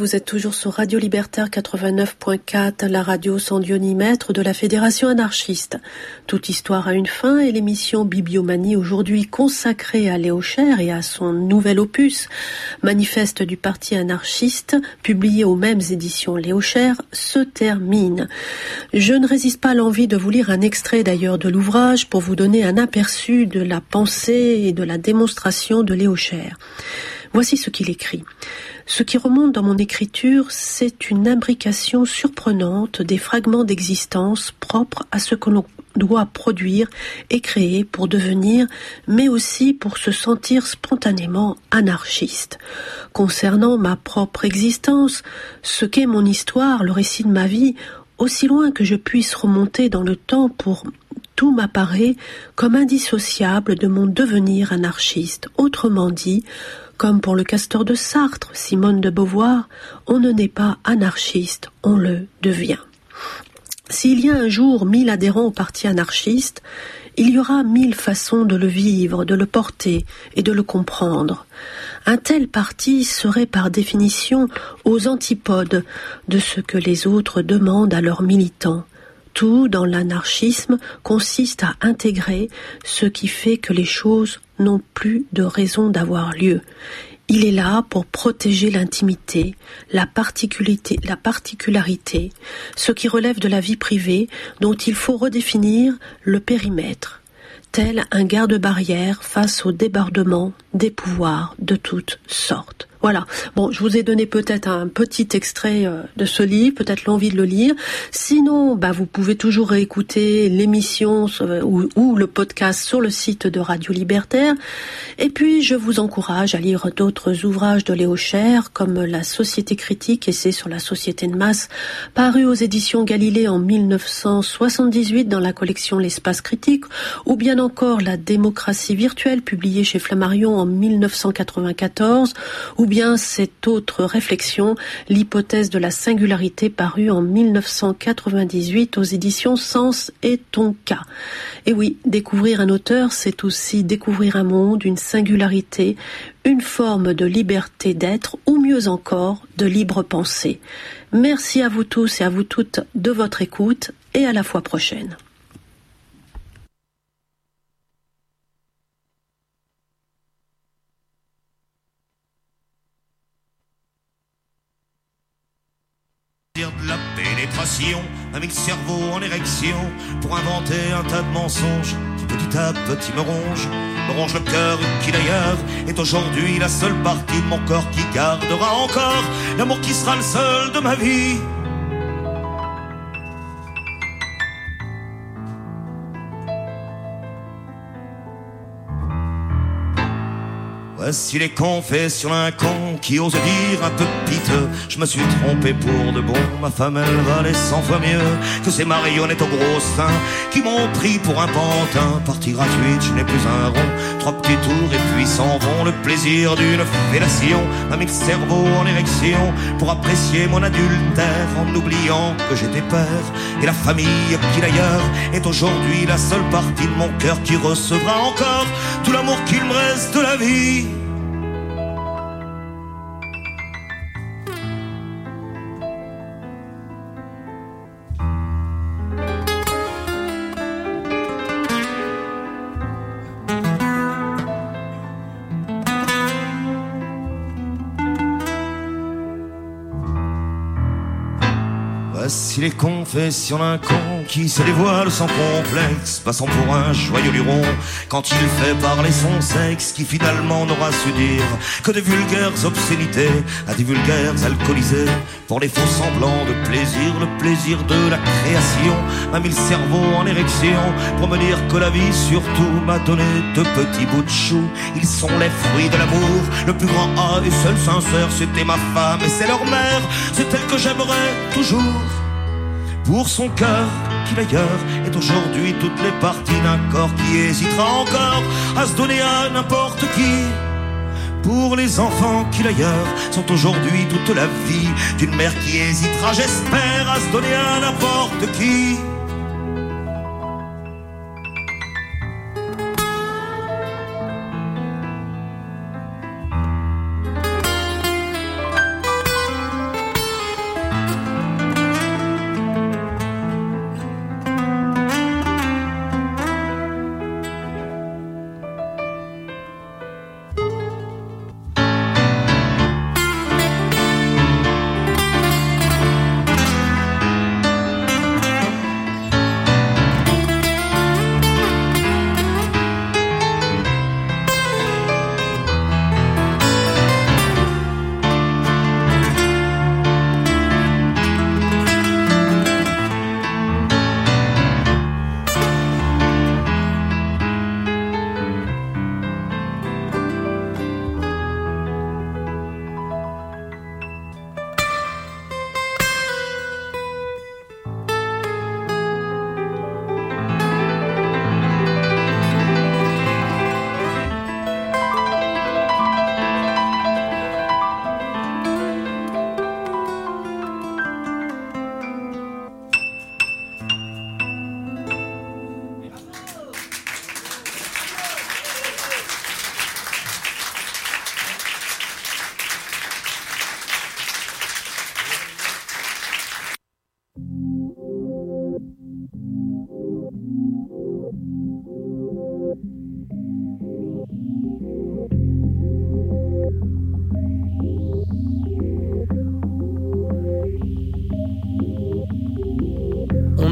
Speaker 6: vous êtes toujours sur Radio Libertaire quatre-vingt-neuf point quatre, la radio sans Dieu ni maître de la Fédération anarchiste. Toute histoire a une fin et l'émission Bibliomanie aujourd'hui consacrée à Léo Cher et à son nouvel opus, Manifeste du Parti anarchiste, publié aux mêmes éditions Léo Cher, se termine. Je ne résiste pas à l'envie de vous lire un extrait d'ailleurs de l'ouvrage pour vous donner un aperçu de la pensée et de la démonstration de Léo Cher. Voici ce qu'il écrit. Ce qui remonte dans mon écriture, c'est une imbrication surprenante des fragments d'existence propres à ce que l'on doit produire et créer pour devenir, mais aussi pour se sentir spontanément anarchiste. Concernant ma propre existence, ce qu'est mon histoire, le récit de ma vie, aussi loin que je puisse remonter dans le temps, pour tout m'apparaît comme indissociable de mon devenir anarchiste. Autrement dit, comme pour le Castor de Sartre, Simone de Beauvoir, on ne naît pas anarchiste, on le devient. S'il y a un jour mille adhérents au parti anarchiste, il y aura mille façons de le vivre, de le porter et de le comprendre. Un tel parti serait par définition aux antipodes de ce que les autres demandent à leurs militants. Tout dans l'anarchisme consiste à intégrer ce qui fait que les choses n'ont plus de raison d'avoir lieu. Il est là pour protéger l'intimité, la particularité, la particularité, ce qui relève de la vie privée dont il faut redéfinir le périmètre, tel un garde-barrière face au débordement des pouvoirs de toutes sortes. Voilà. Bon, je vous ai donné peut-être un petit extrait euh, de ce livre, peut-être l'envie de le lire. Sinon, bah, vous pouvez toujours réécouter l'émission euh, ou, ou le podcast sur le site de Radio Libertaire. Et puis, je vous encourage à lire d'autres ouvrages de Léo Cher, comme La Société critique, essai sur la société de masse, paru aux éditions Galilée en mille neuf cent soixante-dix-huit dans la collection L'Espace critique, ou bien encore La démocratie virtuelle, publiée chez Flammarion en mille neuf cent quatre-vingt-quatorze, ou bien cette autre réflexion, l'hypothèse de la singularité, parue en mille neuf cent quatre-vingt-dix-huit aux éditions Sens et Tonka. Et oui, découvrir un auteur, c'est aussi découvrir un monde, une singularité, une forme de liberté d'être, ou mieux encore, de libre pensée. Merci à vous tous et à vous toutes de votre écoute, et à la fois prochaine.
Speaker 11: De la pénétration, avec le cerveau en érection, pour inventer un tas de mensonges qui petit à petit me ronge, me ronge le cœur, qui d'ailleurs est aujourd'hui la seule partie de mon corps qui gardera encore l'amour qui sera le seul de ma vie. Voici les confessions d'un con qui ose dire un peu piteux: je me suis trompé pour de bon, ma femme elle valait cent fois mieux que ces marionnettes aux gros seins qui m'ont pris pour un pantin. Partie gratuite, je n'ai plus un rond, trois petits tours et puis s'en vont. Le plaisir d'une fellation m'a mis le cerveau en érection pour apprécier mon adultère en oubliant que j'étais père. Et la famille qui d'ailleurs est aujourd'hui la seule partie de mon cœur qui recevra encore tout l'amour qu'il me reste de la vie. Voici les confessions d'un con qui se dévoile sans complexe, passant pour un joyeux luron quand il fait parler son sexe, qui finalement n'aura su dire que de vulgaires obscénités à des vulgaires alcoolisés pour les faux semblants de plaisir. Le plaisir de la création m'a mis le cerveau en érection pour me dire que la vie surtout m'a donné de petits bouts de chou. Ils sont les fruits de l'amour, le plus grand A et seul sincère, c'était ma femme et c'est leur mère, c'est elle que j'aimerais toujours. Pour son cœur qui d'ailleurs est aujourd'hui toutes les parties d'un corps qui hésitera encore à se donner à n'importe qui. Pour les enfants qui d'ailleurs sont aujourd'hui toute la vie d'une mère qui hésitera, j'espère, à se donner à n'importe qui.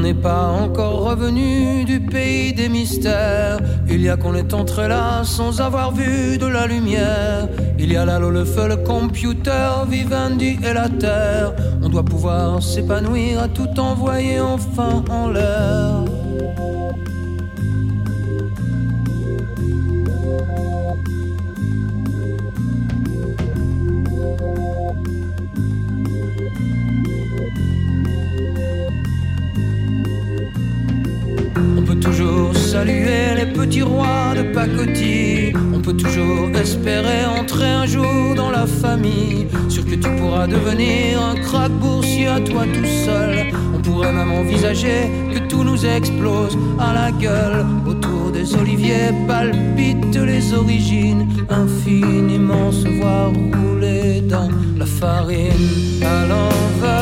Speaker 12: n'est pas encore revenu du pays des mystères. Il y a qu'on est entré là sans avoir vu de la lumière. Il y a là le feu, le computer, Vivendi et la terre. On doit pouvoir s'épanouir à tout envoyer enfin en l'air. Saluer les petits rois de pacotille. On peut toujours espérer entrer un jour dans la famille. Sûr que tu pourras devenir un crack boursier à toi tout seul. On pourrait même envisager que tout nous explose à la gueule. Autour des oliviers palpitent les origines. Infiniment se voir rouler dans la farine à l'envers.